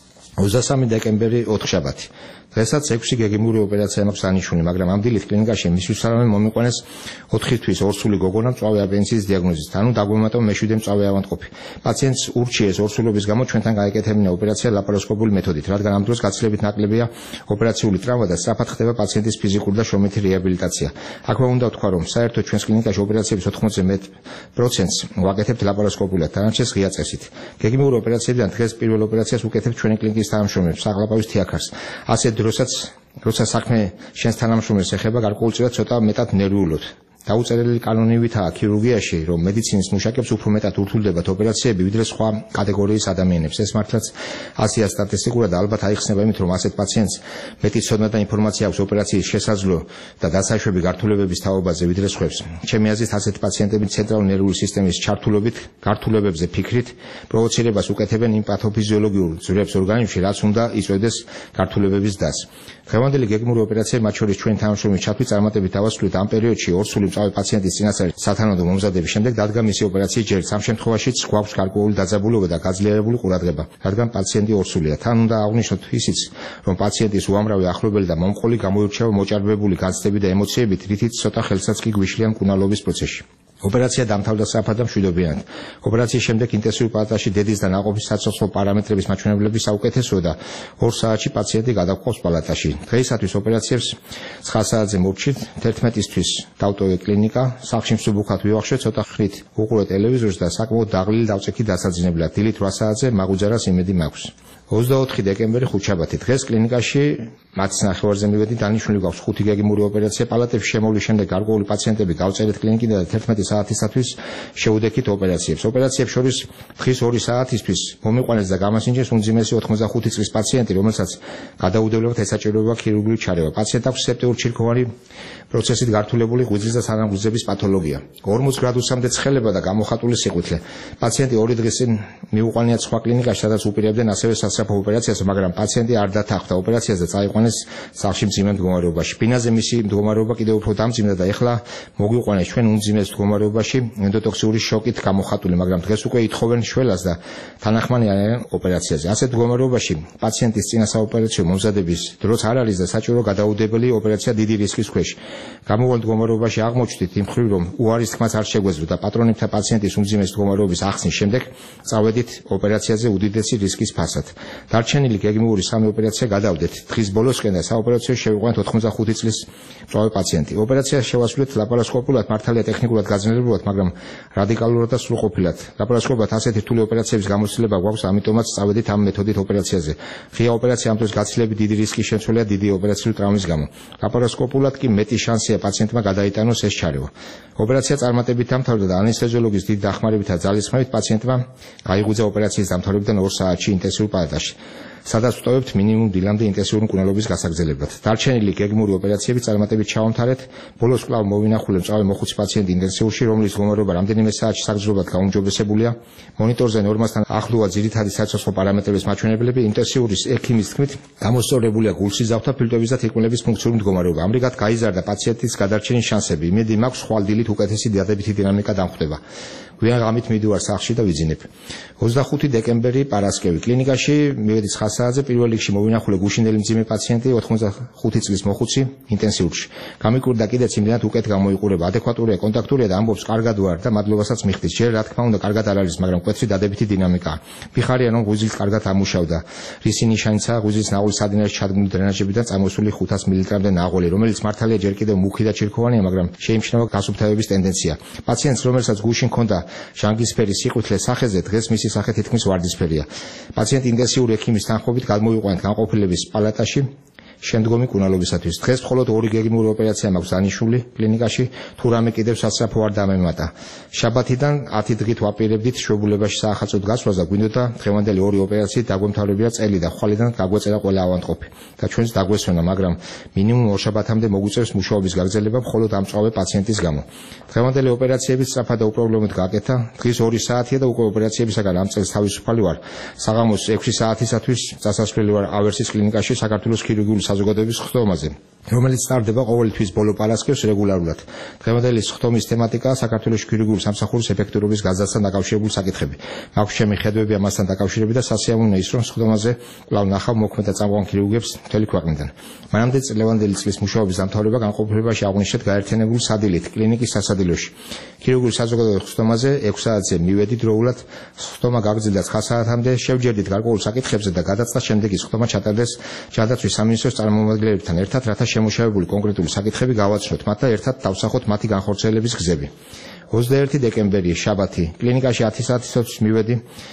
23 დეკემბერი ოთხშაბათი. დღესაც 6 გეგმიური ოპერაცია მაქვს დანიშნული, მაგრამ ამ დილით კლინიკაში მისთვის სარავე მომიყვანეს 4 თვის ორსული გოგონა მწვავე აპენდიცის დიაგნოზით, ანუ დაგვემატა მეშვიდე მწვავე ავადმყოფი. პაციენტს ურჩიეს ორსულობის გამო ჩვენთან გაეკეთებინა ოპერაცია ლაპაროსკოპული მეთოდით, რადგან ამ დროს გაცილებით ნაკლებია ოპერაციული ტრავმა და სწრაფად ხდება პაციენტის ფიზიკური და შრომითი რეაბილიტაცია. აქვე უნდა ვთქვა, რომ საერთოდ ჩვენს კლინიკაში ოპერაციების 80-ზე მეტ პროცენტს ვაკეთებთ ლაპაროსკოპულად, დანარჩენს ღია წესით. გეგმიური ოპერაციებიდან დღეს პირველ ოპერაციას ვუკეთებთ ჩვენი კლინიკის თანამშრომლებს, საღლაპავის თიაქარს. ასე როცა საქმე შენს თანამშრომელს ეხება, გარკვეულწილად ცოტა მეტად ნერვიულობ. დაუწერელი კანონივითაა ქირურგიაში, რომ მედიცინის მუშაკებს უფრო მეტად ურთულდებათ ოპერაციები, ვიდრე სხვა კატეგორიის ადამიანებს. ეს მართლაც ასეა სტატისტიკურად და ალბათ აიხსნება იმით, რომ ასეთ პაციენტს მეტი ცოდნა და ინფორმაცია აქვს ოპერაციის შესაძლო და დასაშვები გართულებების თაობაზე, ვიდრე სხვებს. ჩემი აზრით, ასეთ პაციენტები ცენტრალური ნერვული სისტემის ჩართულობით, გართულებებზე ფიქრით, პროვოცირებას უკეთებენ იმ პათოფიზიოლოგიურ ძვრებს ორგანიზმში, რაც უნდა იწვევდეს გართულებების დასს. დღევანდელი გეგმური ოპერაციები, მათ შორის ჩვენ თანამშრომლის ჩათვლით წარმატებით დავასრულეთ. ამ პერიოდში ორსული მწვავე პაციენტის წინასწარ სათანადო მომზადების შემდეგ დადგა მისი ოპერაციის ჯერიც. ამ შემთხვევაშიც გვაქვს გარკვეული დაძაბულობა და გაძლიერებული ყურადღება, რადგან პაციენტი ორსულია. თან უნდა აღვნიშნოთ ისიც, რომ პაციენტის უამრავი ახლობელი და მომყოლი გამოირჩევა მოჭარბებული განცდებით და ემოციებით, რითიც ცოტა ხელსაც კი გვიშლიან მკურნალობის პროცესში. ოპერაცია დამთავრდა სწრაფად და მშვიდობიანად. ოპერაციის შემდეგ ინტენსიურ პალატაში დედის და ნაყოფის საცოცხლო პარამეტრების მაჩვენებლები საუკეთესოა და 2 საათში პაციენტი გადაგყავს პალატაში. დღეისათვის ოპერაციებს 9 საათზე მოვჭირთ. 11-ისთვის დავტოვე კლინიკა, სახლში მსუბუქად ვივახშე, ცოტა ხნით უყურე ტელევიზორს და საკმაოდ დაღლილი დავწექი დასაძინებლად. დილით 8 საათზე მაგუძარას იმედი მაქვს. 24 დეკემბერი ხუთშაბათი. დღეს კლინიკაში მათს ნახევარზე მივედი, დანიშნული გვაქვს 5 გეგმური ოპერაცია. პალატებში შემოვლის შემდეგ გარკვეული პაციენტები გავწერეთ კლინიკიდან და 11 საათისათვის შეუდექით ოპერაციებს. ოპერაციებს შორის დღის 2 საათისთვის მომიყვანეს და გამასინჯეს უმძიმესი 85 წლის პაციენტი, რომელსაც გადაუდებლად ესაჭიროება ქირურგიული ჩარევა. პაციენტს აქვს სეპტიურ-ჩირქოვანი პროცესით გართულებული ღვიძლის და სანამღვიძლების პათოლოგია. 40 გრადუსამდე ცხელება და გამოხატული სიყვითლე. პაციენტი 2 დღის წინ მიუყვანიათ სხვა კლინიკაში, სადაც უპირებდნენ ასევე სასწრაფო ოპერაციას, მაგრამ პაციენტი არ დათანხმდა ოპერაციაზე და წაიყვანეს სახლში მძიმე მდგომარეობაში. ბინაზე მისი მდგომარეობა კიდევ უფრო დამძიმდა და ეხლა მოგვიყვანეს ჩვენ უმძიმეს მდგომარეობაში ენდოტოქსიური შოკით გამოხატული, მაგრამ დღეს უკვე ითხოვენ შველას და თანახმანი არიან ოპერაციაზე. ასეთ მდგომარეობაში პაციენტის წინა საოპერაციო მომზადების დროც არ არის და საჭირო გადაუდებელი ოპერაცია დიდი რისკის ქვეშ. გამოვალ მდგომარეობაში აღმოჩნდით იმ მხრივ, რომ უარის თქმაც არ შეგვეძლო და პატრონებთან პაციენტის უმძიმეს მდგომარეობის ახსნის შემდეგ წავედით ოპერაციაზე უდიდესი რისკის ფასად. დარჩენილი გეგმიური 3 ოპერაცია გადავდეთ. დღის ბოლოსკენ და საოპერაციო შევიყვანეთ 85 წლის მწვავე პაციენტი. ოპერაცია შევასრულეთ ლაპარასკოპულად, მართალია ტექნიკურად გაძლიერებულად, მაგრამ რადიკალურად და სრულყოფილად. ლაპარასკოპულად ასეთი რთული ოპერაციების გამოცდილება გვაქვს, ამიტომაც წავედით ამ მეთოდით ოპერაციაზე. ღია ოპერაცია ამ დროს გაცილებით დიდი რისკის შემცველია დიდი ოპერაციული ტრავმის გამო. ლაპარასკოპულად კი მეტი შანსია პაციენტმა გადაიტანოს ეს ჩარევა. ოპერაცია წარმატებით დამთავრდა და ანესთეზიოლოგის დიდი დახმარებით და ძალისხმევით პაციენტმა გაიღვიძა ოპერაციის დამთავრებიდან 2 საათში ინტენსიურ პალატაში, სადაც ვტოვებთ მინიმუმ დილამდე ინტენსიური მკურნალობის გასაგრძელებლად. დარჩენილი გეგმური ოპერაციები წარმატებით ჩავამთავრეთ. ბოლოს კვლავ მოვინახულე მწვავე მოხუცი პაციენტი ინტენსიურში, რომლის მდგომარეობა რამდენიმე საათში საგრძნობლად გაუმჯობესებულია. მონიტორზე ნორმასთან ახლოა ძირითადი საცოცხლო პარამეტრების მაჩვენებლები. ინტენსიურის ექიმის თქმით, გამოსწორებულია გულსიზავთ და ფილტვების და თირკმლების ფუნქციური მდგომარეობა. ამრიგად გაიზარდა პაციენტის გადარჩენის შანსები. იმედი მაქვს, ხვალ დილით უკეთესი დადებითი დინამიკა დამხვდება. გვიან ღამით მივდივარ სახლში და ვიძინებ. 25 დეკემბერი პარასკევი. კლინიკაში მივედი 9 საათზე. პირველ რიგში მოვინახულე გუშინდელი მძიმე პაციენტი 85 წლის მოხუცი ინტენსიურში. გამიკვირდა კიდეც იმდენად უკეთ გამოიყურება, ადეკვატურია, კონტაქტურია და ამბობს კარგად ვარ და მადლობასაც მიხდის. ჯერ რა თქმა უნდა კარგად არ არის, მაგრამ მკვეთრი დადებითი დინამიკაა. მიხარია რომ ღვიძლით კარგად ამუშავდა. რისი ნიშანიცაა ღვიძლის ნაღვლის სადინარში ჩადგმული დრენაჟებიდან წამოსული 500 მილilitrამდე ნაღვალი, რომელიც მართალია ჯერ კიდევ მუქი და ჩირქოვანია, მაგრამ შეიმჩნევა გასუფთავების ტენდენცია. პაციენტს, რომელსაც გულში ჰქონდა ჟანგისფერი სიყვითლე სახეზე, დღეს მისი სახე თითქმის ვარდისფერია. პაციენტი ინტენსიური ექიმის თანხმობით გადმოვიყვანეთ განყოფილების პალატაში შემდგომი მკურნალობისათვის. დღეს მხოლოდ 2 გეგმური ოპერაცია მაქვს დანიშნული კლინიკაში, თუ რამე კიდევ სასწრაფო არ დამემატა. შაბათიდან 10 დღით ვაპირებდით შვებულებაში საახალწლოდ გასვლას და გვინდოდა დღევანდელი 2 ოპერაციით დაგვემთავრებია წელი და ხვალიდან გაგვეწერა ყველა ავანტყოფი და ჩვენს დაგვესვენა, მაგრამ მინიმუმ 2 შაბათამდე მოგვიწევს მუშაობის გაგრძელება მხოლოდ ამ მწვავე პაციენტის გამო. დღევანდელი ოპერაციები სწრაფად და უპრობლემოდ გააკეთა. დღის 2 საათია და უკვე ოპერაციებისაგან ამ წელს თავისუფალი ვარ. საღამოს 6 საათისათვის წასასვლელი ვარ ავერსის კლინიკაში საქართველოს ქირურგიული საზოგადოების ხდომაზე, რომელიც ტარდება ყოველი თვის ბოლო პარასკევს რეგულარულად. დღევანდელი ხდომის თემატიკაა საქართველოს ქირურგიული სამსახურის ეფექტურობის გაზრდასთან დაკავშირებული საკითხები. მაქვს ჩემი ხედვები ამასთან დაკავშირებით და სასიამოვნოა ის, რომ ხდომაზე კვლავ ნახავ მოქმედ და წამყვან ქირურგებს მთელი ქვეყნიდან. მანამდე წლევანდელი წლის მუშაობის დამთავრება განყოფილებაში აღვნიშნეთ გაერთიანებული სადილით კლინიკის სასადილოში. ქირურგიული საზოგადოების ხდომაზე 6 საათზე მივედი დროულად. ხდომა გაგრძელდა 9 საათამდე. შევჯერდით გარკვეულ საკითხებზე და გადაწყდა შემდეგ ის ხდომა ჩატარდეს ჯანდაცვის სამინისტროს წარმომადგენლებთან ერთად, რათა შემუშავებული კონკრეტული საკითხები გავაცნოთ მათ და ერთად დავსახოთ მათი განხორციელების გზები. 21 დეკემბერი შაბათი. კლინიკაში 10 საათისათვის მივედი.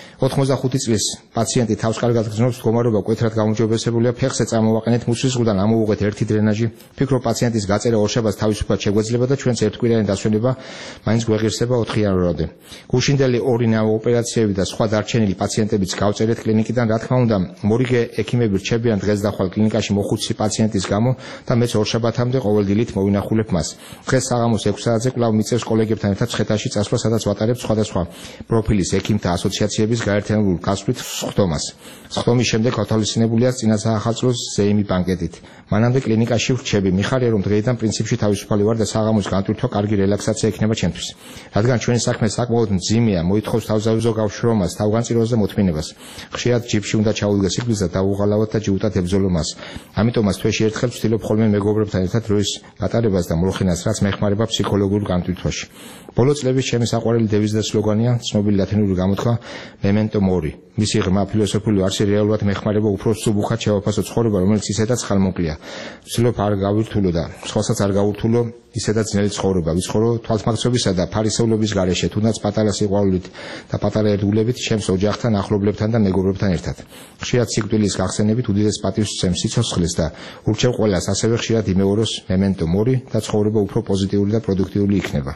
85 წლის პაციენტი თავს კარგად გრძნობს, მდგომარეობა მკვეთრად გაუმჯობესებულია, ფეხზე წამოვაყენეთ, მუცლისგან ამოვუღეთ 1 დრენაჟი. ვფიქრობ პაციენტის გაწერა ორშაბათს თავისუფლად შეგვეძლება და ჩვენს ერთკვირიანი დასვენება მაინც გვეღირსება 4 იანვრამდე. გუშინდელი 2 ნავ ოპერაციები და სხვა დარჩენილი პაციენტებიც გავწერეთ კლინიკიდან. რა თქმა უნდა, მორიგე ექიმები რჩებიან დღეს და ხვალ კლინიკაში მოხუცი პაციენტის გამო და მეც ორშაბათამდე ყოველ დილით მოვინახულებ მას. დღეს საღამოს 6 საათზე კვლავ მიწევს კოლეგებთან ერთად მაგალითად ცხედაში წასვლა, სადაც ვატარებ სხვადასხვა პროფილის ექიმთა ასოციაციების გაერთიანებულ გასვლით სხდომას. სხდომის შემდეგ გათავისუფლებულია წინა საახალწლოს ზეიმი ბანკეტით. მანამდე კლინიკაში ვრჩები. მიხარია, რომ დღეიდან პრინციპში თავისუფალი ვარ და საღამოს განტვირთვა კარგი რელაქსაცია იქნება ჩემთვის. რადგან ჩვენი საქმე საკმაოდ მძიმეა, მოითხოვს თავზავზო გავშრომას, თავგანწირვას და მოთმინებას. ხშირად ჯიპში უნდა ჩავუდგა სიკვდილს და დავუღალავად და ჯიუტად ებრძოლო მას. ამიტომაც თვეში ერთხელ ვცდილობ ხოლმე მეგობრებთან ერთად დროის გატარებას და მოლოხინას, რაც მეხმარება ფსიქოლოგიურ განტვირთვაში. ბოლო წლების ჩემი საყვარელი დევიზი და სლოგანია ცნობილი ლათინური გამოთქვა memento mori. მისი ღრმა ფილოსოფიური არსი რეალურად მეხმარება უფრო სუბუქად შევაფასო ცხოვრება, რომელიც ისედაც ხალმოკლია. ვცდილობ არ გავირთულო და სხვასაც არ გავურთულო ისედაც ძნელი ცხოვრება. ვიცხოვრო თვალთმაგცობისა და ფარისევლობის გარეშე, თუნდაც პატარა სიყვარულით და პატარა ერთგულებით ჩემს ოჯახთან, ახლობლებთან და მეგობრებთან ერთად. ხშირად სიკვდილის გახსენებით უდიდეს პატივს ვცემ სიცოცხლეს და ურჩევ ყველას ასევე ხშირად იმეოროს memento mori და ცხოვრება უფრო პოზიტიური და პროდუქტიული იქნება.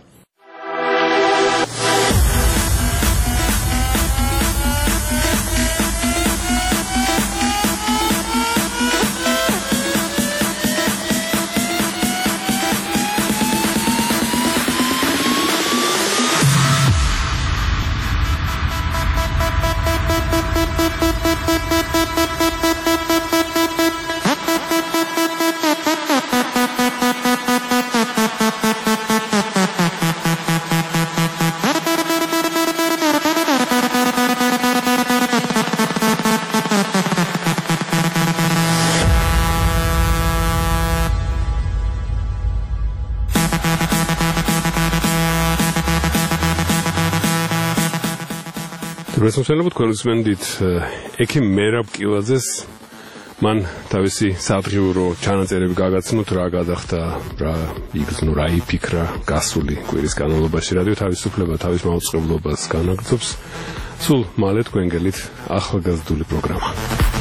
რესურსებად კორესპონდენტ ექიმ მერაბ კილაძეს მან თავისი სადღიურო ჩანაწერები გაგაცნოთ რა გადახდა რა იგრძნო რა იფიქრა გასული კვირის განმავლობაში რადიო თავისუფლება თავის მაუწყებლობას განაგრძობს სულ მალე თქვენ გელით ახალგაზრდული პროგრამა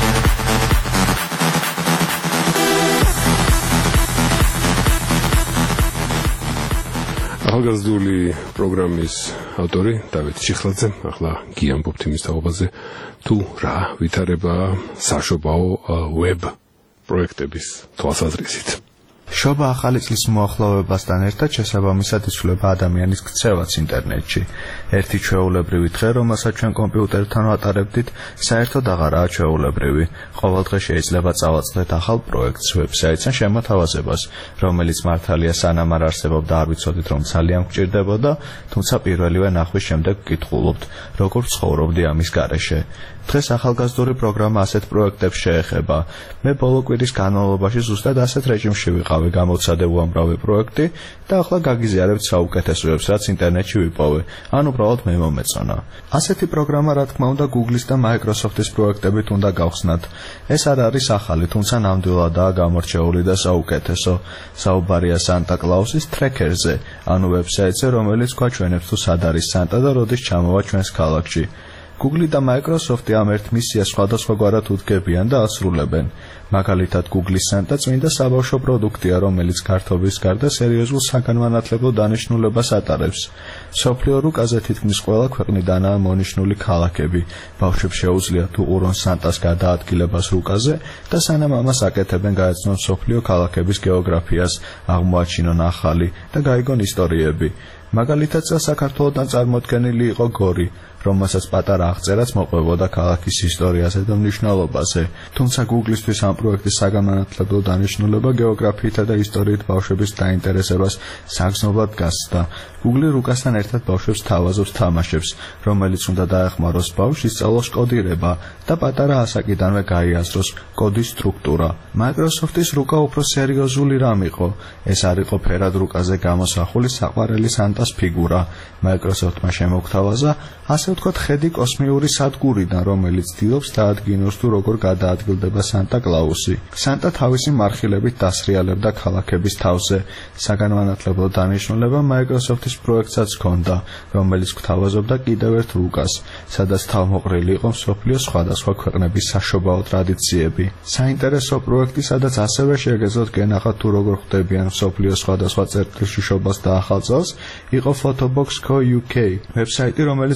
ახალგაზრდული პროგრამის ავტორი დავით ჩიხლაძე ახლა გიამბობთ იმის თაობაზე თუ რა ვითარებაა საშობაო ვებ პროექტების თვალსაზრისით შობა ახალი წლის მოახლოვებასთან ერთად შესაბამისად იცვლება ადამიანის ქცევაც ინტერნეტში. ერთი ჩვეულებრივი დღე, რომელსაც ჩვენ კომპიუტერთან ვატარებდით, საერთოდ აღარაა ჩვეულებრივი. ყოველ დღე შეიძლება წავაწყდეთ ახალ პროექტს, ვებსაიტს ან შემოთავაზებას, რომელიც მართალია სანამ არ არსებობდა არ ვიცოდით რომ ძალიან გვჭირდებოდა, თუმცა პირველივე ნახვის შემდეგ ვკითხულობთ, როგორ ცხოვრობდი ამის გარეშე. დღეს ახალგაზრდული პროგრამა ასეთ პროექტებს შეეხება. მე ბოლო კვირის განმავლობაში ზუსტად ასეთ რეჟიმში ვიყავი გამოცადე უამრავი პროექტი და ახლა გაგიზიარებთ საუკეთესოებს, რაც ინტერნეტში ვიპოვე, ან უბრალოდ მე მომეწონა. ასეთი პროგრამა, რა თქმა უნდა, Google-ის და Microsoft-ის პროექტებით უნდა გავხსნათ. ეს არ არის ახალი, თუმცა ნამდვილადაა გამორჩეული და საუკეთესო. საუბარია Santa Claus-ის Tracker-ზე, ანუ ვებსაიტზე, რომელიც გვაჩვენებს თუ სად არის Santa და როდის ჩამოვა ჩვენს ქალაქში. Google და Microsoft ამ ერთ მისიას სხვადასხვაგვარად უდგებიან და ასრულებენ. მაგალითად, Google-ის Santa წმინდა საბავშვო პროდუქტია, რომელიც გართობის გარდა სერიოზულ საგანმანათლებლო დანიშნულებას ატარებს. მსოფლიო რუკაზე თითქმის ყველა ქვეყნიდანაა მონიშნული ქალაქები. ბავშვებს შეუძლიათ უყურონ Santa-ს გადაადგილებას რუკაზე და სანამ ამას აკეთებენ, გაეცნონ მსოფლიო ქალაქების გეოგრაფიას, აღმოაჩინონ ახალი და გაიგონ ისტორიები. მაგალითად, საქართველოდან წარმოდგენილი იყო გორი, რომელსაც პატარა აღწერაც მოყვებოდა ქალაქის ისტორიაზე და მნიშვნელობაზე. თუმცა Google-ისთვის ამ პროექტის საგანმანათლებლო დანიშნულება გეოგრაფიითა და ისტორიით ბავშვების დაინტერესებას საგრძნობლად გასცდა. Google რუკასთან ერთად ბავშვებს თავაზობს თამაშებს, რომელიც უნდა დაეხმაროს ბავშვს ისწავლოს კოდირება და პატარა ასაკიდანვე გაიაზროს კოდის სტრუქტურა. Microsoft-ის რუკა უფრო სერიოზული რამ იყო. ეს არ იყო ფერად რუკაზე გამოსახული საყვარელი Santa-ს ფიგურა. Microsoft-მა შემოგთავაზა ასე ვთქვათ, ხედი კოსმიური სადგურიდან, რომელიც ცდილობს დაადგინოს თუ როგორ გადაადგილდება Santa Claus-ი. Santa თავისი მარხილებით დასრიალებდა ქალაქების თავზე. საგანმანათლებლო დანიშნულება Microsoft-ის პროექტსაც ჰქონდა, რომელიც გვთავაზობდა კიდევ ერთ რუკას, სადაც თავმოყრილი იყო მსოფლიოს სხვადასხვა ქვეყნების საშობაო ტრადიციები. საინტერესო პროექტი, სადაც ასევე შეგეძლოთ გენახათ თუ როგორ ხდებიან მსოფლიოს სხვადასხვა წერტილში შობას და ახალ წელს, იყო Photobox.co.uk, ვებსაიტი, რომელიც გვეუბნება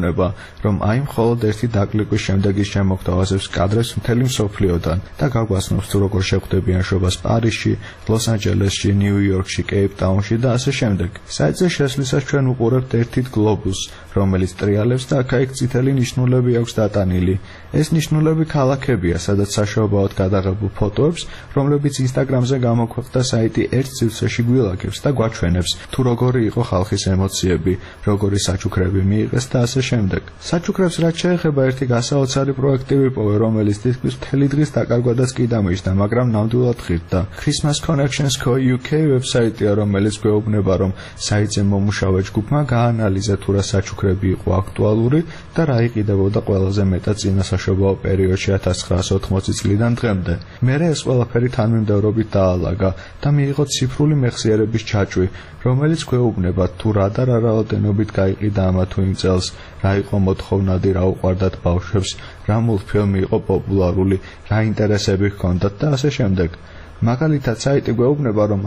გვეუბნება, რომ აი მხოლოდ ერთი დაკლიკის შემდეგ ის შემოგთავაზებს კადრებს მთელი მსოფლიოდან და გაგვაცნობს თუ როგორ შეხვდებიან შობას პარიზში, ლოს-ანჯელესში, ნიუ-იორკში, კეიპტაუნში და ასე შემდეგ. საიტზე შესვლისას ჩვენ უყურებთ ერთით გლობუსს, რომელიც ტრიალებს და აქა-იქ წითელი ნიშნულები აქვს დატანილი. ეს ნიშნულები ქალაქებია, სადაც საშუალებად გადაღებულ ფოტოებს, რომლებიც ინსტაგრამზე გამოქვეყნდა საიტი ერთ სივრცეში გვილაგებს და გვაჩვენებს, თუ როგორი იყო ხალხის ემოციები, როგორი საჩუქრები მიიღეს და ასე შემდეგ. საჩუქრებს რაც შეეხება ერთი გასაოცარი პროექტი ვიპოვე, რომელიც თითქმის მთელი დღის დაკარგვადაც კი დამეჯდა, მაგრამ ნამდვილად ღირდა. Christmas Connections Co. UK ვებსაიტია, რომელიც გვეუბნება, რომ საიტზე მომუშავე ჯგუფმა გაანალიზა თუ რა საჩუქრები იყო აქტუალური და რა იყიდებოდა ყველაზე მეტად წინასაშობაო პერიოდში 1980 წლიდან დღემდე. მერე ეს ყველაფერი თანმიმდევრობით დაალაგა და მიიღო ციფრული მეხსიერების ჩაჭვი, რომელიც გვეუბნება თუ რა და რა რაოდენობით გაიყიდა ამა თუ იმ წელს, რა იყო მოთხოვნადი, რა უყვარდათ ბავშვებს, რა მულტფილმი იყო პოპულარული, რა ინტერესები ჰქონდათ და ასე შემდეგ. მაგალითად, საიტი გვეუბნება, რომ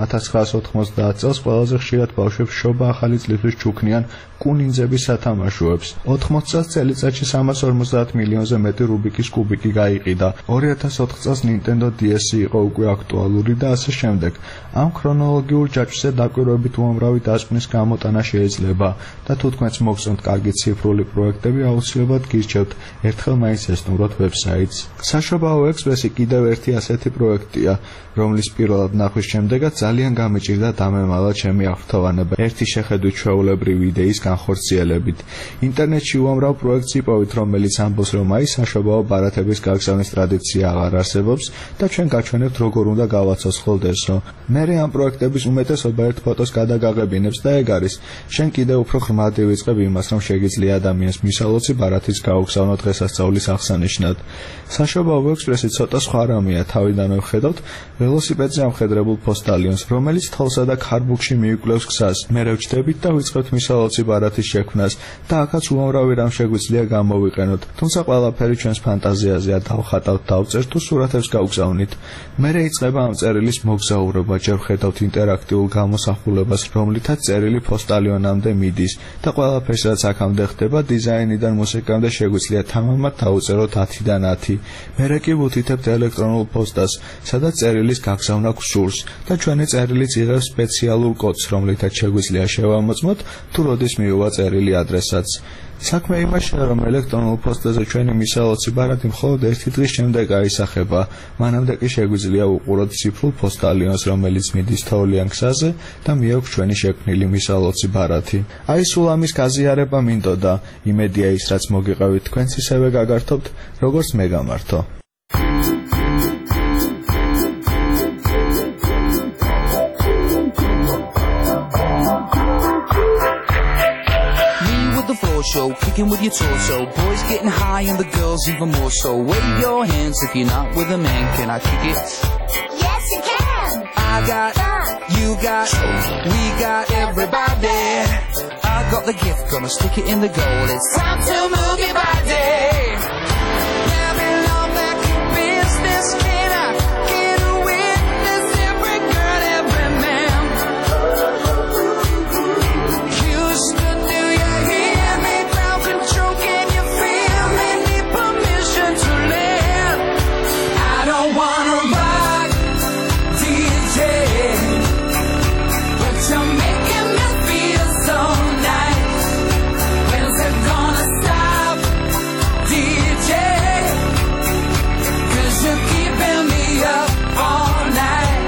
1990 წელს ყველაზე ხშირად ბავშვებს შობა ახალი წლისთვის ჩუქნიან კუნინძების სათამაშოებს. 80 წელს წელიწადში 350 მილიონზე მეტი რუბიკის კუბიკი გაიყიდა. 2004 წელს Nintendo DS იყო უკვე აქტუალური და ასე შემდეგ. ამ ქრონოლოგიურ ჯაჭვზე დაკვირვებით უამრავი დასკვნის გამოტანა შეიძლება და თუ თქვენს მოგწონთ კარგი ციფრული პროექტები, აუცილებლად გირჩევთ ერთხელ მაინც ესტუმროთ ვებსაიტს. საშობაო ექსპრესი კიდევ ერთი ასეთი პროექტია, რომლის პირველად ნახვის შემდეგაც ძალიან გამიჭირდა დამემალა ჩემი აღფრთოვანება ერთი შეხედვით ჩვეულებრივი იდეის განხორციელებით. ინტერნეტში უამრავ პროექტს იპოვით, რომელიც ამბობს, რომ აი საშობაო ბარათების გაგზავნის ტრადიცია აღარ არსებობს და ჩვენ გაჩვენებთ, როგორ უნდა გავაცოცხლდესო. მერე ამ პროექტების უმეტესობა ერთ ფოტოს გადაგაღებინებს და ეგ არის. შენ კიდევ უფრო ღრმად ვიწყებ იმას, რომ შეგიძლია ადამიანს მისალოცი ბარათის გაუგზავნო დღესასწაულის აღსანიშნად. საშობაო ექსპრესი ცოტა სხვა რამეა, თავიდანვე ვხედავთ ველოსიპედზე ამხედრებულ პოსტალიონს, რომელიც თოლსა და ქარბუქში მიიკვლევს გზას. მერე ვჩდებით და ვიწყებთ მისალოცი ბარათის შექმნას და აქაც უამრავი რამ შეგვიძლია გამოვიყენოთ. თუმცა ყველაფერი ჩვენს ფანტაზიაზეა, დავხატავთ, დავწერთ თუ სურათებს გავგზავნით. მერე იწყება ამ წერილის მოგზაურობა, ჯერ ვხედავთ ინტერაქტიულ გამოსახულებას, რომლითაც წერილი პოსტალიონამდე მიდის და ყველაფერს რაც აქამდე ხდება, დიზაინიდან მუსიკამდე შეგვიძლია თამამად დაუწეროთ 10-დან 10. მერე კი ვუთითებთ ელექტრონულ პოსტას, სადაც წერილის გაგზავნა გსურს და ჩვენი წერილიც იღებს სპეციალურ კოდს, რომლითაც შეგვიძლია შევამოწმოთ თუ როდის მიუვა წერილი ადრესატს. საქმე იმაშია, რომ ელექტრონულ პოსტაზე ჩვენი მისალოცი ბარათი მხოლოდ ერთი დღის შემდეგ აისახება, მანამდე კი შეგვიძლია უყუროთ ციფრულ პოსტალიონს, რომელიც მიდის თოვლიან გზაზე და მიაქვს ჩვენი შექმნილი მისალოცი ბარათი. აი სულ ამის გაზიარება მინდოდა, იმედია ის რაც მოგიყევით თქვენც ისევე გაგართობთ, როგორც მე გამართო. Show, kicking with your torso. Boys getting high and the girls even more so. Wave your hands if you're not with a man. Can I kick it? Yes, you can. I got, you got, we got everybody. I got the gift, gonna stick it in the goal. It's time to move your body. Babylon back in business. Can I get a witness? Every girl, every man. Houston, New York, hear me? Control, can you feel me? Need permission to land. I don't wanna rock, DJ, but you're making me feel so nice. When's it gonna stop, DJ? 'Cause you're keeping me up all night.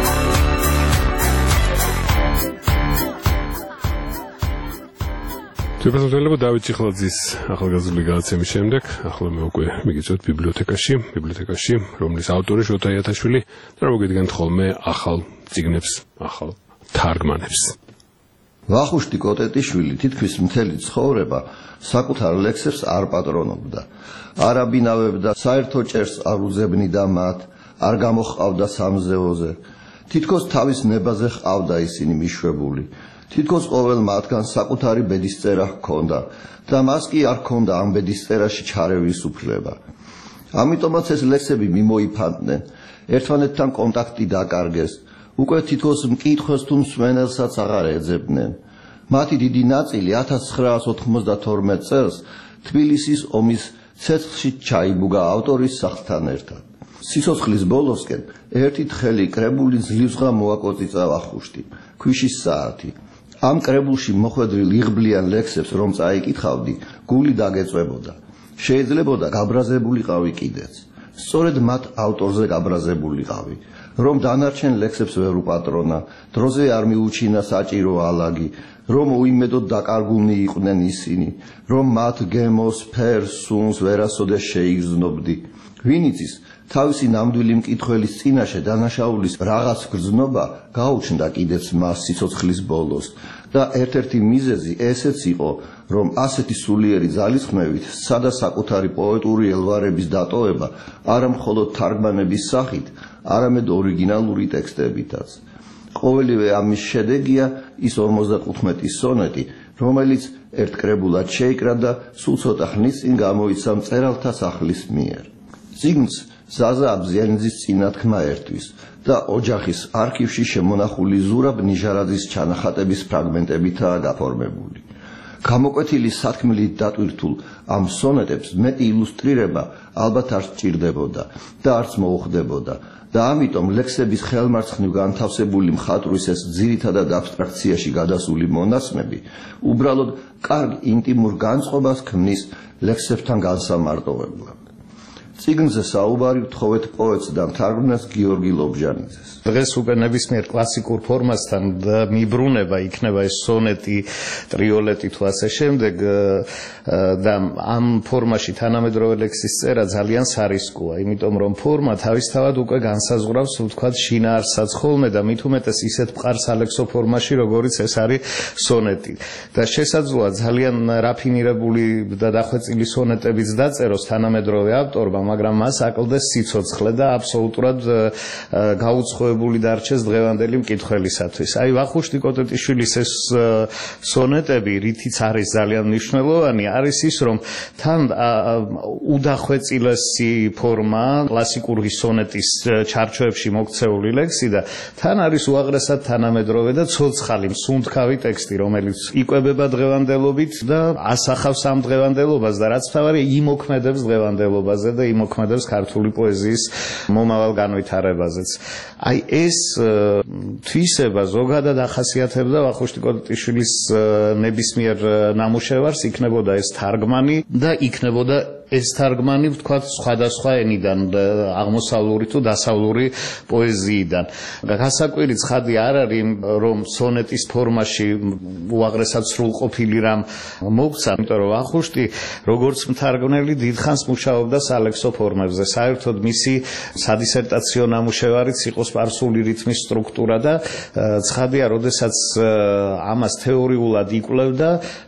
შეფასებელება დავით ჭიხლაძის ახალგაზრდული გადაცემის შემდეგ, ახლა მე უკვე მიგიწევთ ბიბლიოთეკაში, რომლის ავტორი შოთა იათაშვილი და მოგიდგენთ ხოლმე ახალ წიგნებს, ახალ თარგმანებს. ვახუშტი კოტეტიშვილი თითქმის მთელი ცხოვრება საკუთარ ლექსებს არ პატრონობდა. არ აბინავებდა, საერთო ჭერს არ უძებნიდა მათ, არ გამოჰყავდა სამზეოზე. თითქოს თავის ნებაზე ჰყავდა ისინი მიშვებული. თითქოს ყოველ მათგანს საკუთარი ბედისწერა ჰქონდა და მას კი არ ჰქონდა ამ ბედისწერაში ჩარევის უფლება. ამიტომაც ეს ლექსები მიმოიფანტნენ, ერთმანეთთან კონტაქტი დაკარგეს, უკვე თითქოს მკითხვას თუ მსმენელსაც აღარ ეძებდნენ. მათი დიდი ნაწილი 1992 წელს თბილისის ომის ცეცხლში ჩაიბუგა ავტორის სახლთან ერთად. სიცოცხლის ბოლოსკენ ერთი თხელი კრებული ძლივსღა მოაკოწიწა ვახუშტი, ქვიშის საათი. ამ კრებულში მოხვედრილ იღბლიან ლექსებს რომ წაიკითხავდი, გული დაგეწვებოდა. შეიძლებოდა გაბრაზებულიყავი კიდეც. სწორედ მათ ავტორზე გაბრაზებულიყავი, რომ დანარჩენ ლექსებს ვერ უპატრონა, დროზე არ მიუჩინა საჭირო ალაგი, რომ უიმედოდ დაკარგულნი იყვნენ ისინი, რომ მათ გემოს, ფერს, სუნს ვერასოდეს შეიგრძნობდი. ვინ იცის, თავისი ნამდვილი მკითხველის წინაშე დანაშაულის რაღაც გრძნობა გაუჩნდა კიდეც მას სიცოცხლის ბოლოს და ერთ-ერთი მიზეზი ესეც იყო, რომ ასეთი სულიერი ძალისხმევით სადა საკუთარი პოეტური ელვარების დატოვება არა მხოლოდ თარგმანების სახით, არამედ ორიგინალური ტექსტებითაც. ყოველივე ამის შედეგია ის 55 სონეტი, რომელიც ერთ კრებულად შეიკრა და სულ ცოტა ხნის წინ გამოიცა მწერალთა სახლის მიერ. წიგნს ზაზა აბზიანიძის წინათქმა ერთვის და ოჯახის არქივში შემონახული ზურაბ ნიჟარაძის ჩანახატების ფრაგმენტებითაა გაფორმებული. გამოკვეთილი სათქმელით დატვირთულ ამ სონეტებს მეტი ილუსტრირება ალბათ არ სჭირდებოდა და არც მოუხდებოდა და ამიტომ ლექსების ხელმარცხნივ განთავსებული მხატვრის ეს ძირითადად აბსტრაქციაში გადასული მონაცმები უბრალოდ კარგ ინტიმურ განწყობას ქმნის ლექსებთან განსამარტოვებლად. წიგნზე საუბარი ვთხოვეთ პოეტს და მთარგმნელს გიორგი ლობჟანიძეს. დღეს უკვე ნებისმიერ კლასიკურ ფორმასთან მიბრუნება იქნება ეს სონეტი, ტრიოლეტი თუ ასე შემდეგ და ამ ფორმაში თანამედროვე ლექსის წერა ძალიან სარისკოა, იმიტომ რომ ფორმა თავისთავად უკვე განსაზღვრავს ვთქვათ შინაარსსაც ხოლმე და მით უმეტეს ისეთ მყარ სალექსო ფორმაში, როგორიც ეს არის სონეტი. და შესაძლოა ძალიან რაფინირებული და დახვეწილი სონეტებიც დაწეროს თანამედროვე ავტორმა, მაგრამ მას აკლდეს სიცოცხლე და აბსოლუტურად გაუცხოებული დარჩეს დღევანდელი მკითხველისათვის. აი ვახუშტი კოტეტიშვილის ეს სონეტები, რითიც არის ძალიან მნიშვნელოვანი, არის ის, რომ თან უდახვეწილესი ფორმა კლასიკური სონეტის ჩარჩოებში მოქცეული ლექსი და თან არის უაღრესად თანამედროვე და ცოცხალი მსუნთქავი ტექსტი, რომელიც იკვებება დღევანდელობით და ასახავს ამ დღევანდელობას და რაც თავარია იმოქმედებს დღევანდელობაზე და იმოქმედებს ქართული პოეზიის მომავალ განვითარებაზეც. აი ეს თვისება ზოგადად ახასიათებდა ვახუშტი კოტეტიშვილის ნებისმიერ ნამუშევარს, იქნებოდა ეს თარგმანი და იქნებოდა ეს თარგმანი ვთქვათ სხვადასხვა ენიდან, აღმოსავლური თუ დასავლური პოეზიიდან. გასაკვირი ცხადი არ არის, რომ სონეტის ფორმაში უაღრესად სრულყოფილი რამ მოგვცა, იმიტომ რომ ვახუშტი როგორც მთარგმნელი დიდხანს მუშაობდა სალექსო ფორმებზე. საერთოდ მისი სადისერტაციო ნამუშევარიც იყო სპარსული რითმის სტრუქტურა და ცხადია, როდესაც ამას თეორიულად იკვლევდა,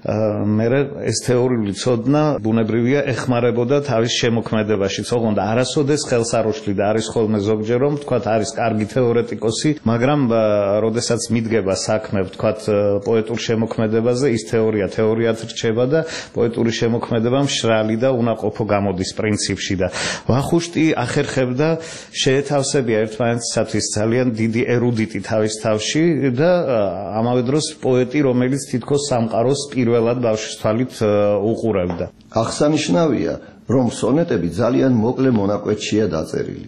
მერე ეს თეორიული ცოდნა ბუნებრივია ეხმარებოდა თავის შემოქმედებაშიც, ოღონდ არასოდეს ხელს არ უშლიდა. არის ხოლმე ზოგჯერ რომ ვთქვათ არის კარგი თეორეტიკოსი, მაგრამ როდესაც მიდგება საქმე ვთქვათ პოეტურ შემოქმედებაზე, ის თეორიად რჩება და პოეტური შემოქმედება მშრალი და უნაყოფო გამოდის პრინციპში და ვახუშტი ახერხებდა შეეთავსებია ერთმანეთისათვის ძალიან დიდი ერუდიტი თავის თავში და ამავე დროს პოეტი, რომელიც თითქოს სამყაროს პირველად ბავშვის თვალით უყურებდა. აღსანიშნავია, რომ სონეტები ძალიან მოკლე მონაკვეთშია დაწერილი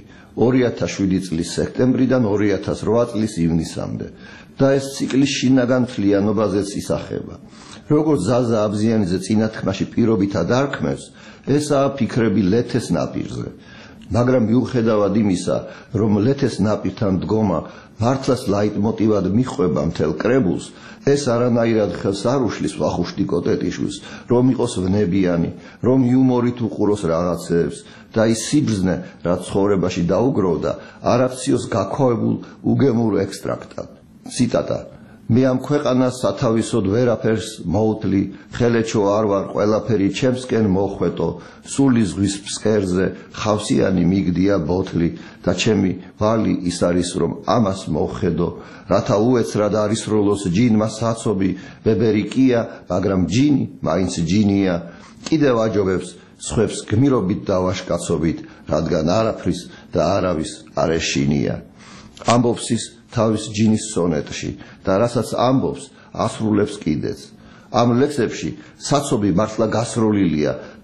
2007 წლის სექტემბრიდან 2008 წლის ივნისამდე და ეს ციკლი შინაგან მთლიანობაზეც ისახება. როგორც ზაზა აბზიანიძე წინათქმაში პირობითად არქმევს, ესაა ფიქრები ლეთეს ნაპირზე. მაგრამ მიუხედავად იმისა, რომ ლეთეს ნაპირთან დგომა მართლაც ლაიტმოტივად მიჰყვება მთელ კრებულს, ეს არანაირად ხელს არ უშლის ვახუშტი კოტეტიშვილს, რომ იყოს ვნებიანი, რომ იუმორით უყუროს რაღაცეებს და ის სიბრძნე, რაც ცხოვრებაში დაუგროვდა, არ აქციოს გაქვავებულ უგემურ ექსტრაქტად. ციტატა: მე ამ ქვეყანას სათავისოდ ვერაფერს მოუთლი, ხელეჩო არ ვარ ყველაფერი ჩემსკენ მოხვეტო, სული ზღვის ფსკერზე ხავსიანი მიგდია ბოთლი და ჩემი ვალი ის არის რომ ამას მოხედო, რათა უეცრად არისროლოს ჯინმა საცობი, ბებერი კია, მაგრამ ჯინი მაინც ჯინია, კიდევ აჯობებს სხვებს გმირობით დავაშკაცობით, რადგან არაფრის და არავის არ ეშინია. ამბობს ის თავის ჯინის სონეტში და რასაც ამბობს, ასრულებს კიდეც. ამ ლექსებში საცობი მართლა გასროლილია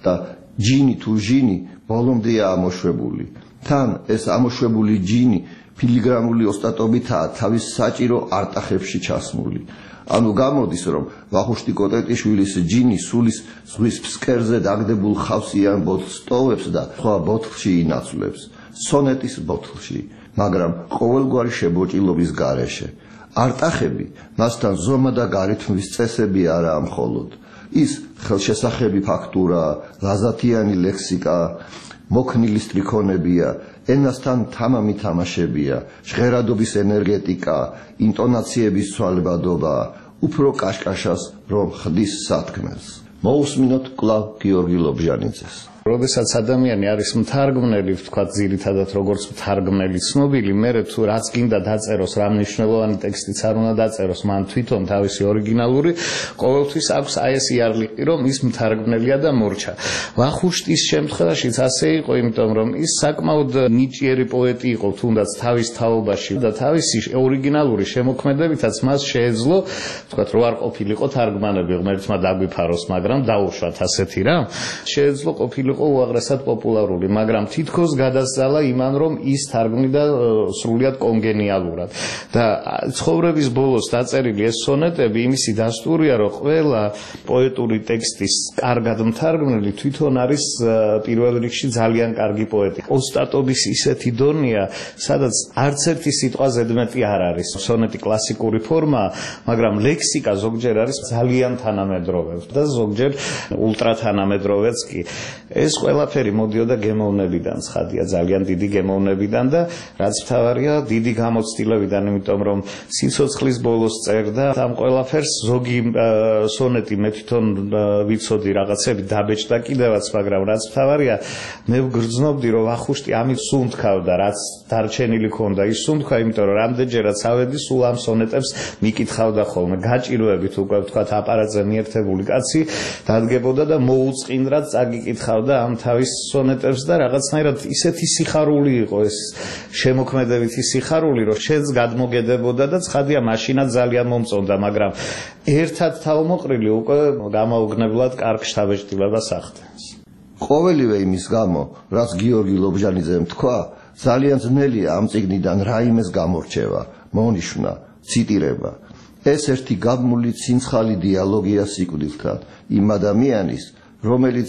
და ჯინი თუ ჟინი ბოლომდეა ამოშვებული. თან ეს ამოშვებული ჯინი ფილიგრამული ოსტატობითაა თავის საჭირო არტახებში ჩასმული. ანუ გამოდის, რომ ვახუშტი კოტეტიშვილის ჯინი სულის ზღვის ფსკერზე დაგდებულ ხავსიან ბოთლს ტოვებს და სხვა ბოთლში ინაცვლებს, სონეტის ბოთლში, მაგრამ ყოველგვარი შებოჭილობის გარეშე. არტახები მასთან ზომა და გარითმის წესები არაა მხოლოდ. ის ხელშესახები ფაქტურა, ლაზათიანი ლექსიკა, მოქნილი სტრიქონებია, ენასთან თამამი თამაშებია, ჟღერადობის ენერგეტიკა, ინტონაციების ცვალებადობა, უფრო კაშკაშას რომ ხდის სათქმელს. მოусმინოთ კვლავ გიორგი ლობჟანიძეს. როდესაც ადამიანი არის მთარგმნელი, ვთქვათ, ძირითადად როგორც მთარგმნელი ცნობილი, მერე თუ რაც გინდა დაწეროს, რა მნიშვნელოვანი ტექსტიც არ უნდა დაწეროს, მან თვითონ თავისი ორიგინალური, ყოველთვის აქვს აი ეს იარლიყი, რომ ის მთარგმნელია და მორჩა. ვახუშტის შემთხვევაშიც ასე იყო, იმიტომ რომ ის საკმაოდ ნიჭიერი პოეტი იყო, თუნდაც თავის თაობაში და თავისი ორიგინალური შემოქმედებითაც მას შეეძლო, ვთქვათ, რო არ ყოფილიყო თარგმანები, ღმერთმა დაგვიფაროს, მაგრამ დაუშვათ ასეთი რა. შეეძლო ყოფილიყო უაღრესად პოპულარული, მაგრამ თითქოს გადასძალა იმან, რომ ის თარგმნიდა სრულიად კონგენიალურად. და ცხოვრების ბოლოს დაწერილი ეს სონეტები იმისი დასტურია, რომ ყველა პოეტური ტექსტის კარგად მთარგმნელი თვითონ არის პირველ რიგში ძალიან კარგი პოეტი. ოსტატობის ისეთი დონეა, სადაც არც ერთი სიტყვა ზედმეტი არ არის. სონეტი კლასიკური ფორმაა, მაგრამ ლექსიკა ზოგჯერ არის ძალიან თანამედროვე და ზოგჯერ ულტრათანამედროვეც კი. ეს ყველაფერი მოდიოდა გემოვნებიდან, ცხადია, ძალიან დიდი გემოვნებიდან და რაც მთავარია, დიდი გამოცდილებიდან, იმიტომ რომ სიცოცხლის ბოლოს წერდა ამ ყველაფერს. ზოგი სონეტი მე თვითონ ვიცოდი რაღაცები დაბეჭდა კიდევაც, მაგრამ რაც მთავარია, მე ვგრძნობდი, რომ ვახუშტი ამით სუნთქავდა, რაც დარჩენილი ქონდა, ის სუნთქვა, იმიტომ რომ რამდენჯერაც ავედი, სულ ამ სონეტებს მიკითხავდა ხოლმე. გაჭიროებით უკვე ვთქვათ, აპარატზე მიერთებული კაცი დადგებოდა და მოუწყინდრად წაგიკითხავდა ამ თავის სონეტებს და რაღაცნაირად ისეთი სიხარული იყო ეს შემოქმედებითი სიხარული, რომ შენს გადმოგედებოდა და ცხადია მაშინაც ძალიან მომწონდა, მაგრამ ერთად თავმოყრილი უკვე გამაოგნებლად კარგ შთაბეჭდილებას ახდენს. ყოველივე იმის გამო, რაც გიორგი ლობჟანიძემ თქვა, ძალიან ძნელია ამ წიგნიდან რაიმეს გამორჩევა, მონიშნა, ციტირება. ეს ერთი გაბმული ცინცხალი დიალოგია სიკვდილთან, იმ ადამიანის, რომელიც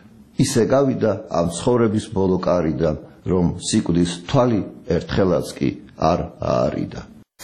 ისე გავიდა ამ ცხოვრების ბოლო კარიდან, რომ სიკვდილს თვალი ერთხელაც კი არ აარიდა.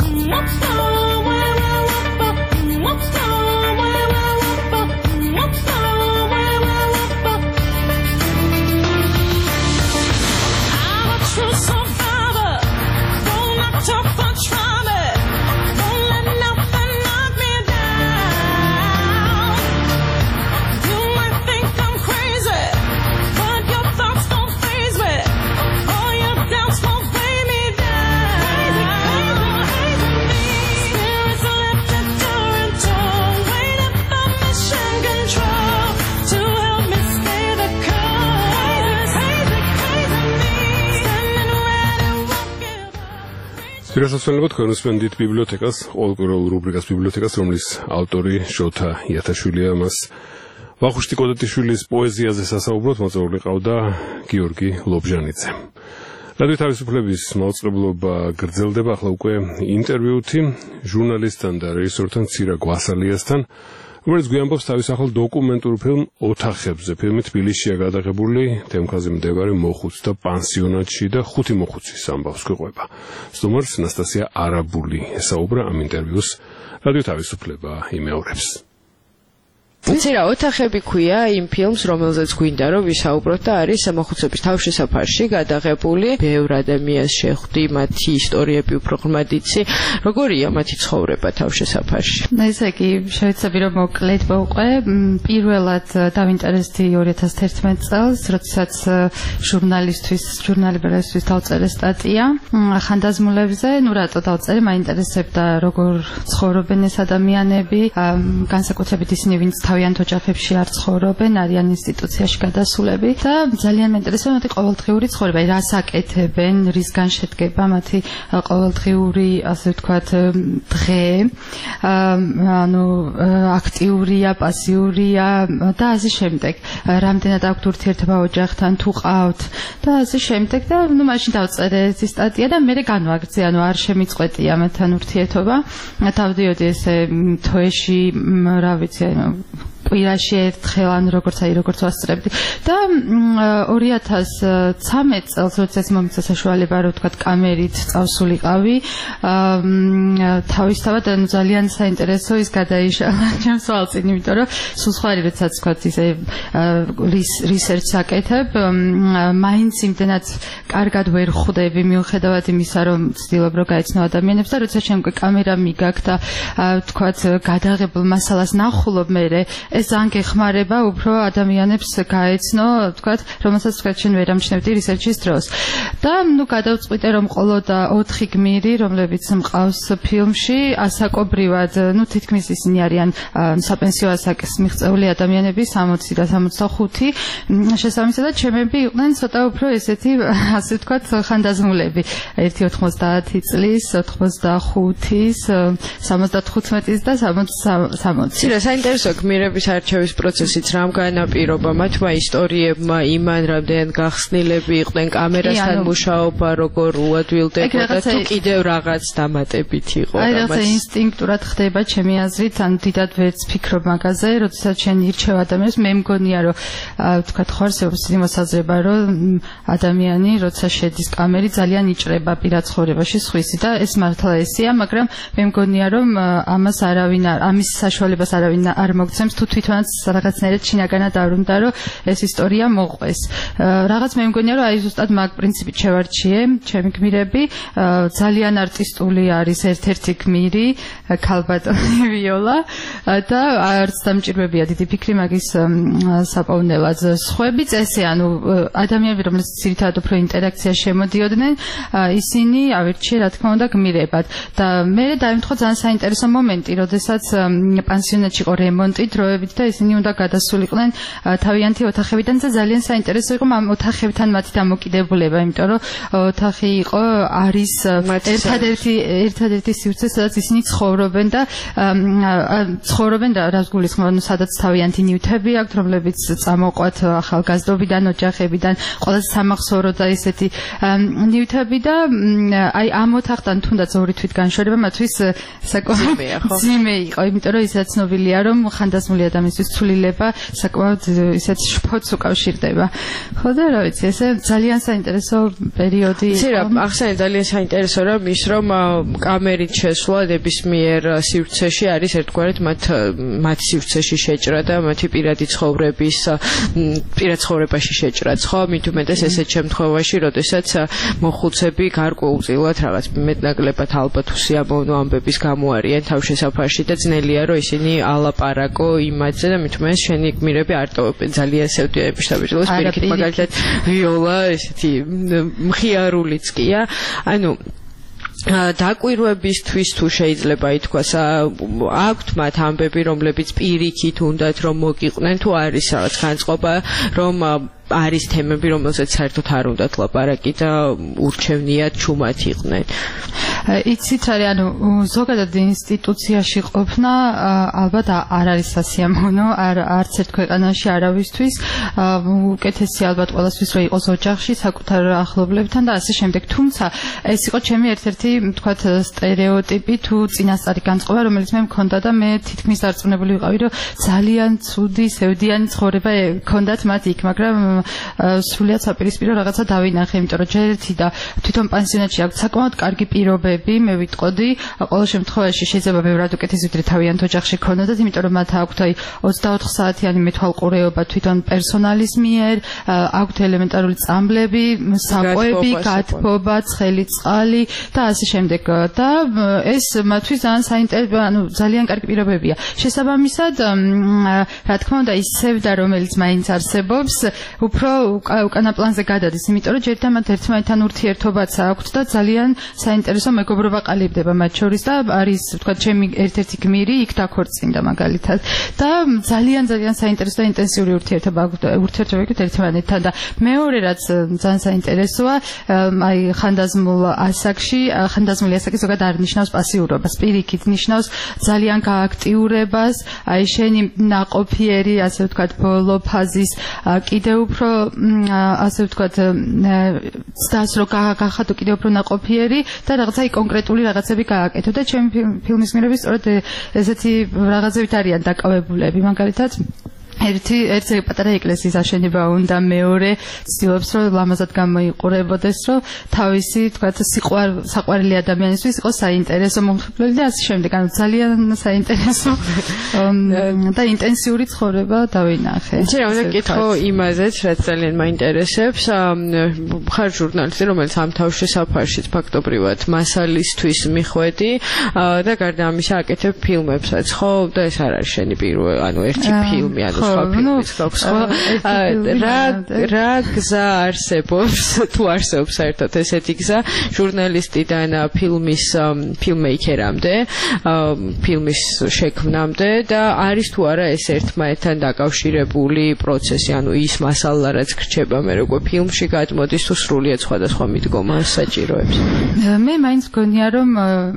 Პირასასვენებლად თქვენ უსმენთ ბიბლიოთეკას, ყოველკვირეულ რუბრიკას ბიბლიოთეკას, რომლის ავტორი შოთა იათაშვილია. მას ვახუშტი კოტეტიშვილის პოეზიაზე სასაუბროთ მოწვეული ყავდა გიორგი ლობჟანიძე. რადიო თავისუფლების მაუწყებლობა გრძელდება, ახლა უკვე ინტერვიუთი ჟურნალისტთან და რეჟისორთან ცირა გვასალიასთან, რომელიც გვიამბობს თავის ახალ დოკუმენტურ ფილმ ოთახებზე. ფილმი თბილისშია გადაღებული, თემქაზე მდებარე მოხუცთა პანსიონატში და 5 მოხუცის ამბავს გვიყვება. სტუმარს ნასტასია არაბული ესაუბრა ამ ინტერვიუს რადიო თავისუფლება იმეორებს. ცირა ოთახები ქვია იმ ფილმს, რომელზეც გვინდა რომ ვისაუბროთ და არის მოხუცების თავშესაფარში გადაღებული. ბევრ ადამიანს შეხვდი, მათი ისტორიები უფრო ღრმად იცი. როგორია მათი ცხოვრება თავშესაფარში? ესე იგი, შევეცდები რომ მოკლედ მოვყვე. პირველად დავინტერესდი 2011 წელს, როდესაც ჟურნალისტვის დავწერე სტატია ხანდაზმულებზე. ნუ რატო დავწერე, მაინტერესებდა როგორ ცხოვრობენ ეს ადამიანები, განსაკუთრებით ისინი, ვინც თავიანთ ოჯახებში არ ცხოვრობენ, არიან ინსტიტუციაში გადასულები და ძალიან მეინტერესებს მათი ყოველდღიური ცხოვრება, რას აკეთებენ, რისგან შედგება მათი ყოველდღიური, ასე ვთქვათ, დღე, ანუ აქტიურია, პასიურია და ასე შემდეგ. რამდენად აქვთ ურთიერთობა ოჯახთან, თუ ყავთ და ასე შემდეგ და მაშინ დავწერე ეს სტატია და მე განვაგრძე, ანუ არ შემიწყვეტია მათთან ურთიერთობა. თავდიოდი ესე თვეში, რა ვიცი, კვირაში ერთხელ ან როგორც ვასწრებდი და 2013 წელს როდესაც მომეცა საშუალება რომ ვთქვათ კამერით წავსულიყავი თავისთავად ანუ ძალიან საინტერესო ის გადაიშალა ჩემს ვალწინ იმიტომ რომ სულ სხვა როდესაც ვთქვათ ისე რისერჩს აკეთებ მაინც იმდენად კარგად ვერ ხვდები მიუხედავად იმისა რომ ვცდილობ რომ გაიცნო ადამიანებს და როდესაც ჩემ კამერა მიგაქ და ვთქვათ გადაღებულ მასალას ნახულობ მე ეს ძალიან გეხმარება უფრო ადამიანებს გაეცნო, ვთქვათ, რომელსაც ვთქვათ შენ ვერ ამჩნევდი რისერჩის დროს. და გადავწყვიტე რომ ყოლოდა 4 გმირი, რომლებიც მყავს ფილმში, ასაკობრივად, თითქმის ისინი არიან საპენსიო ასაკის მიღწეული ადამიანები, 60 და 65. შესაბამისად, ჩემები იყვნენ ცოტა უფრო ესეთი, ასე ვთქვათ, ხანდაზმულები. ერთი 90 წლის, 85-ის, 75-ის და 60-ის. ცირა საინტერესო გმირების არჩევის პროცესიც რამ განაპირობა მათმა ისტორიებმა იმან რამდენად გახსნილები იყვნენ კამერასთან მუშაობა როგორ უადვილდებოდა და თუ კიდევ რაღაც დამატებით იყო აი რაღაცა ინსტინქტურად ხდება ჩემი აზრით ან დიდად ვერც ფიქრობ მაგაზე როდესაც შენ ირჩევ ადამიანს მე მგონია რომ ვთქვათ ხო არსებობს მოსაზრება რომ ადამიანი როცა შედის კამერი ძალიან იჭრება პირად ცხოვრებაში სხვისი და ეს მართლა ესეა მაგრამ მე მგონია რომ ამას არავინ ამის საშუალებას არავინ არ მოგცემს თუ თვითონაც რაღაცნაირად შინაგანად არ უნდა რომ ეს ისტორია მოყვეს. რაღაც მე მგონია რომ აი ზუსტად მაგ პრინციპით შევარჩიე ჩემი გმირები ძალიან არტისტული არის ერთ-ერთი გმირი ქალბატონი ვიოლა და არც დამჭირვებია დიდი ფიქრი მაგის საპოვნელად. სხვები წესი ანუ ადამიანები რომლებიც ძირითადად უფრო ინტერაქციაში შემოდიოდნენ ისინი ავირჩიე რა თქმა უნდა გმირებად და მე დაემთხვა ძალიან საინტერესო მომენტი როდესაც პანსიონატში იყო რემონტი დროებით და ისინი უნდა გადასულიყვნენ თავიანთი ოთახებიდან და ძალიან საინტერესო იყო ამ ოთახებთან მათი დამოკიდებულება, იმიტომ რომ ოთახი იყო არის ერთადერთი სივრცე, სადაც ისინი ცხოვრობენ და რას გულისხმობ, სადაც თავიანთი ნივთები აქვთ, რომლებიც წამოყვათ ახალგაზრდობიდან, ოჯახებიდან, ყველაზე სამახსოვრო და ისეთი ნივთები და აი ამ ოთახთან თუნდაც ორი თვით განშორება მათთვის საკმაოდ ძიმე იყო, იმიტომ რომ ისაც ცნობილია რომ ხანდაზმული ადამიანის ცვლილება საკმაოდ ისეთ შფოთს უკავშირდება. ხო და რა ვიცი, ესე ძალიან საინტერესო პერიოდი იყო. ცირა, ახსენე ძალიან საინტერესო რა ის რომ კამერით შესვლა ნებისმიერ სივრცეში არის ერთგვარად მათ სივრცეში შეჭრა და მათი პირადი ცხოვრებაში შეჭრაც, ხო? მით უმეტეს ესეთ შემთხვევაში, როდესაც მოხუცები გარკვეულწილად რაღაც მეტნაკლებად ალბათ უსიამოვნო ამბების გამო არიან თავშესაფარში და ძნელია რომ ისინი ალაპარაკო იმაზე და მით უმეტეს შენი გმირები არ ტოვებენ ძალიან სევდიების შტაბიჭილოს პირიქით მაგალითად ვიოლა ესეთი მხიარულიც კია ანუ დაკვირვებისთვის თუ შეიძლება ითქვას აქვთ მათ ამბები რომლებიც პირიქით უნდათ რომ მოგიყვნენ თუ არის რაღაც განწყობა რომ არის თემები რომელზეც საერთოდ არ უნდათ ლაპარაკი და ურჩევნიათ ჩუმად იყვნენ იცით არის ანუ ზოგადად ინსტიტუციაში ყოფნა ალბათ არ არის სასიამოვნო არც ერთ ქვეყანაში არავისთვის უკეთესი ალბათ ყველასთვის რომ იყოს ოჯახში საკუთარ ახლობლებთან და ასე შემდეგ თუმცა ეს იყო ჩემი ერთ-ერთი თქვათ სტერეოტიპი თუ წინასწარი განწყობა რომელიც მე მქონდა და მე თითქმის დარწმუნებული ვიყავი რომ ძალიან ცუდი სევდიანი ცხოვრება ჰქონდათ მათ იქ მაგრამ სრულიად საპირისპირო რაღაცა დავინახე იმიტომ რომ ჯერ ერთი და თვითონ პანსიონატში აქვს საკმაოდ კარგი პირობები მე ვიტყოდი ყოველ შემთხვევაში შეიძლება ბევრად უკეთეს ვიდრე თავიანთ ოჯახში ქონოდათ იმიტომ რომ მათ აქვთ აი 24 საათიანი მეთვალყურეობა თვითონ პერსონალის მიერ აქვთ ელემენტარული წამლები საკვები გათბობა ცხელი წყალი და ასე შემდეგ და ეს მათთვის ძალიან საინტერესო ანუ ძალიან კარგი პირობებია შესაბამისად რა თქმა უნდა ის სევდა რომელიც მაინც არსებობს უფრო უკანა პლანზე გადადის იმიტომ რომ ჯერ და მათ ერთმანეთთან ურთიერთობაც აქვთ და ძალიან საინტერესო მეგობრობა ყალიბდება მათ შორის და არის თქვა ჩემი ერთ-ერთი გმირი იქ დაქორწინდა მაგალითად და ძალიან საინტერესო და ინტენსიური ურთიერთობა გვაქვს ერთმანეთთან და მეორე რაც ძალიან საინტერესოა აი ხანდაზმული ასაკი ზოგადად არ ნიშნავს პასიურობას პირიქით ნიშნავს ძალიან გააქტიურებას აი შენი ნაყოფიერი ასე ვთქვათ ბოლო ფაზის კიდევ უფრო ასე ვთქვათ ცდას რო გახადო კიდევ უფრო ნაყოფიერი და რაღაცა კონკრეტული რაღაცები გააკეთო და ჩემი ფილმის გმირები სწორედ ესეთი რაღაცებით არიან დაკავებულები მაგალითად ერთი პატარა ეკლესიის აშენება უნდა მეორე ცდილობს რომ ლამაზად გამოიყურებოდეს რომ თავისი თქვათ საყვარელი ადამიანისთვის იყოს საინტერესო მომხიბვლელი და ასე შემდეგ ანუ ძალიან საინტერესო და ინტენსიური ცხოვრება დავინახე შეიძლება უნდა გითხო იმაზეც რაც ძალიან მაინტერესებს ხარ ჟურნალისტი რომელიც ამ თავშესაფარშიც ფაქტობრივად მასალისთვის მიხვედი და გარდა ამისა აკეთებ ფილმებსაც ხო და ეს არ არის შენი პირველი ანუ ერთი ფილმი ანუ რა გზა არსებობს თუ არსებობს საერთოდ ესეთი გზა ჟურნალისტიდან ფილმეიკერამდე ფილმის შექმნამდე და არის თუ არა ეს ერთმანეთთან დაკავშირებული პროცესი ანუ ის მასალა რაც გრჩება მე როგორ ფილმში გადმოდის თუ სრულიად სხვადასხვა მიდგომა საჭიროებს მე მაინც გონია რომ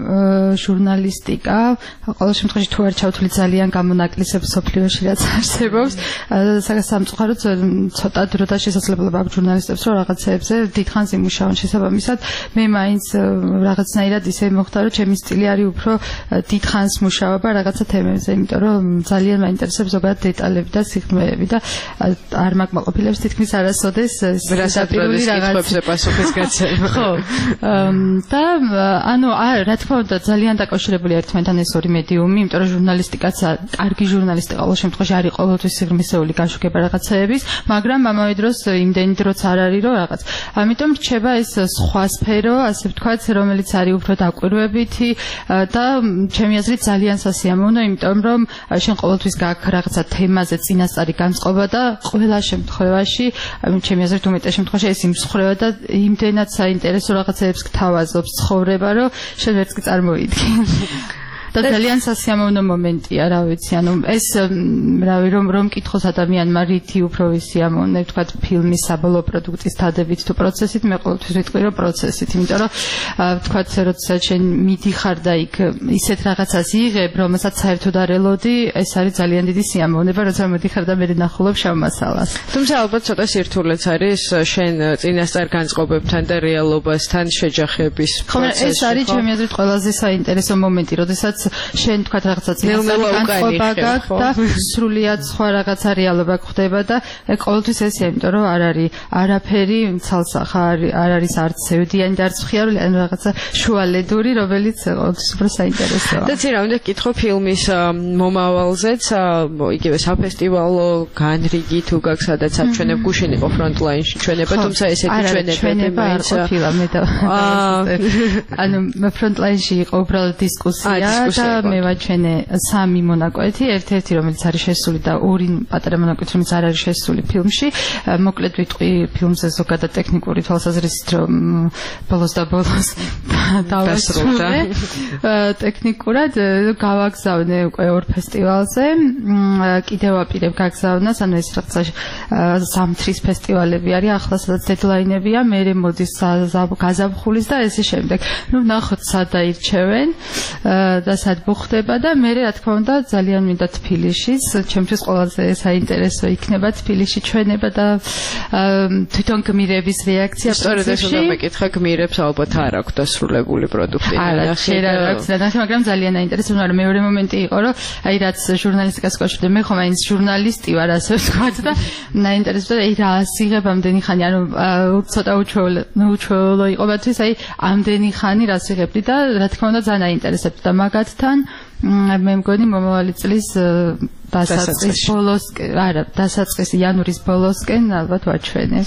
ჟურნალისტიკა ყოველ შემთხვევაში თუ არ ჩავთვლი ძალიან გამონაკლისებს სოფლიოში რაც არსებობს სამწუხაროდ ცოტა დრო და შესაძლებლობა აქვს ჟურნალისტებს რომ რაღაცეებზე დიდხანს იმუშაონ შესაბამისად მე მაინც რაღაცნაირად ისე მოხდა რომ ჩემი სტილი არის უფრო დიდხანს მუშაობა რაღაცა თემებზე იმიტომ რომ ძალიან მაინტერესებს ზოგადად დეტალები და სიღრმეები და არ მაკმაყოფილებს თითქმის არასოდეს რასაკვირველი კითხვებზე პასუხის გაცემა ხო და ანუ რა თქმა უნდა ძალიან დაკავშირებული ერთმანეთთან ეს ორი მედიუმი იმიტომ რომ ჟურნალისტიკაც კარგი ჟურნალისტი ყოველ შემთხვევაში არის ყოველთვის სიღრმისეული გაშუქება რაღაცეების, მაგრამ ამავე დროს იმდენი დროც არ არის რომ რაღაც. ამიტომ რჩება ეს სხვა სფერო, ასე ვთქვათ, რომელიც არის უფრო დაკვირვებითი და ჩემი აზრით ძალიან სასიამოვნო, იმიტომ რომ შენ ყოველთვის გაქვს რაღაცა თემაზე წინასწარი განწყობა და ყველა შემთხვევაში, ჩემი აზრით უმეტეს შემთხვევაში ეს იმსხრევა და იმდენად საინტერესო რაღაცებს გთავაზობს ცხოვრება, რომ შენ ვერც კი წარმოიდგენ. და ძალიან სასიამოვნო მომენტია, რა ვიცი, ანუ ეს რავი რომ კითხოს ადამიანმა რითი უფრო ვისიამოვნე, ვთქვათ, ფილმის საბოლოო პროდუქტის თადებით თუ პროცესით, მე ყოველთვის ვიტყვი რომ პროცესით, იმიტომ რომ ვთქვათ, როდესაც შენ მიდიხარ და იქ ისეთ რაღაცას იღებ, რომელსაც საერთოდ არ ელოდი, ეს არის ძალიან დიდი სიამოვნება, როცა მიდიხარ და მე ნახულობ შავ მასალას. თუმცა ალბათ ცოტა სირთულეც არის შენ წინასწარ განწყობებთან და რეალობასთან შეჯახების პროცესში. ეს არის ჩემი აზრით ყველაზე საინტერესო მომენტი, როდესაც შენ თქვათ რაღაცა განწყობა გაქვს და სრულიად სხვა რაღაცა რეალობა გხდება და ყოველთვის ესეა, იმიტომ რომ არ არის არაფერი ცალსახა, არ არის არც ზევდიანი და არც მხიარული, ანუ რაღაცა შუალედური, რომელიც ყოველთვის უფრო საინტერესოა. და ცირა უნდა გითხო ფილმის მომავალზეც, იგივე საფესტივალო განრიგი თუ გაქვს, სადაც აჩვენებ გუშინ იყო ფრონტლაინში ჩვენება, თუმცა ესეთი ჩვენება არ ყოფილა მე და ანუ ფრონტლაინში იყო უბრალოდ დისკუსია და მე ვაჩვენე 3 მონაკვეთი, ერთ-ერთი რომელიც არის შესული და 2 პატარა მონაკვეთი რომელიც არ არის შესული ფილმში. მოკლედ ვიტყვი ფილმზე ზოგადად ტექნიკური თვალსაზრისით რომ ბოლოს დავასრულე ტექნიკურად გავაგზავნე უკვე ორ ფესტივალზე. კიდევ აპირებ გაგზავნას, ანუ ეს რაღაცა ზამთრის ფესტივალები არის, ახლა სადაც დედლაინებია, მე მოდის გაზაფხულის და ესე შემდეგ. ნუ ნახოთ სად დაირჩევენ და სად მოხდება და მე რა თქმა უნდა ძალიან მინდა თბილისშიც, ჩემთვის ყველაზე საინტერესო იქნება თბილისში ჩვენება და თვითონ გმირების რეაქცია. სწორედ ეს უნდა მეკითხა, გმირებს ალბათ არ აქვს დასრულებული პროდუქტი. არა, შეიძლება არ აქვს და მაგრამ ძალიან აინტერესებს, მაგრამ მეორე მომენტი იყო, რომ აი რაც ჟურნალისტიკას კავშირდება, მე ხომ აინც ჟურნალისტი ვარ, ასე ვთქვათ და მაინტერესებდა აი რა ასიღებ ამდენი ხანი, ანუ ცოტა უჩვეულო იყო მათთვის, აი ამდენი ხანი რა ასიღებდი და რა თქმა უნდა ძალიან აინტერესებდა და მაგათთან მე მგონი მომავალი წლის დასაწყის ბოლოსკენ, არა, დასაწყის იანვრის ბოლოსკენ ალბათ ვაჩვენებ.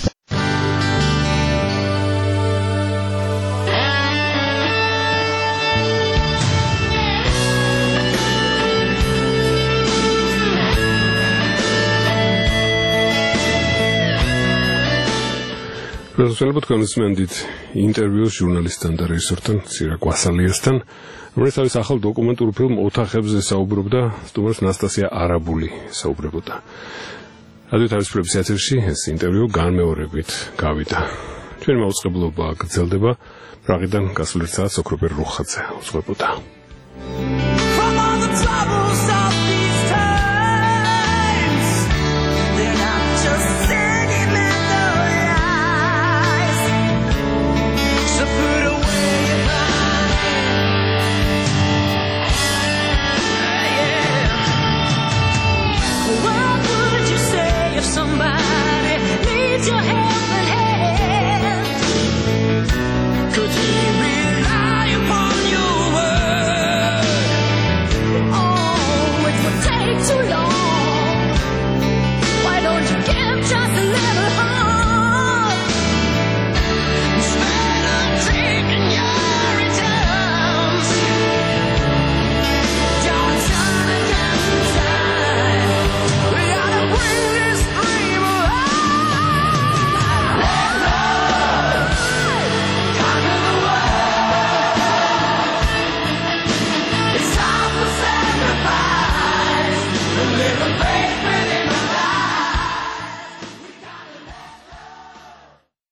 Პროფესორ კონსმენდით ინტერვიუს ჟურნალისტთან და რეჟისორთან ცირაკ ვასალიასთან, რომელიც თავის ახალ დოკუმენტურ ფილმ ოთახებზე საუბრობდა, სტუმარს ნასტასია არაბული საუბრებოდა. რადიო თავისუფლების ეთერში ეს ინტერვიუ განმეორებით გავიდა. ჩვენი მაუწყებლობა გრძელდება, პრაღიდან გასულ ერთ საათს ოქროპერ რუხაძე უძღვებოდა.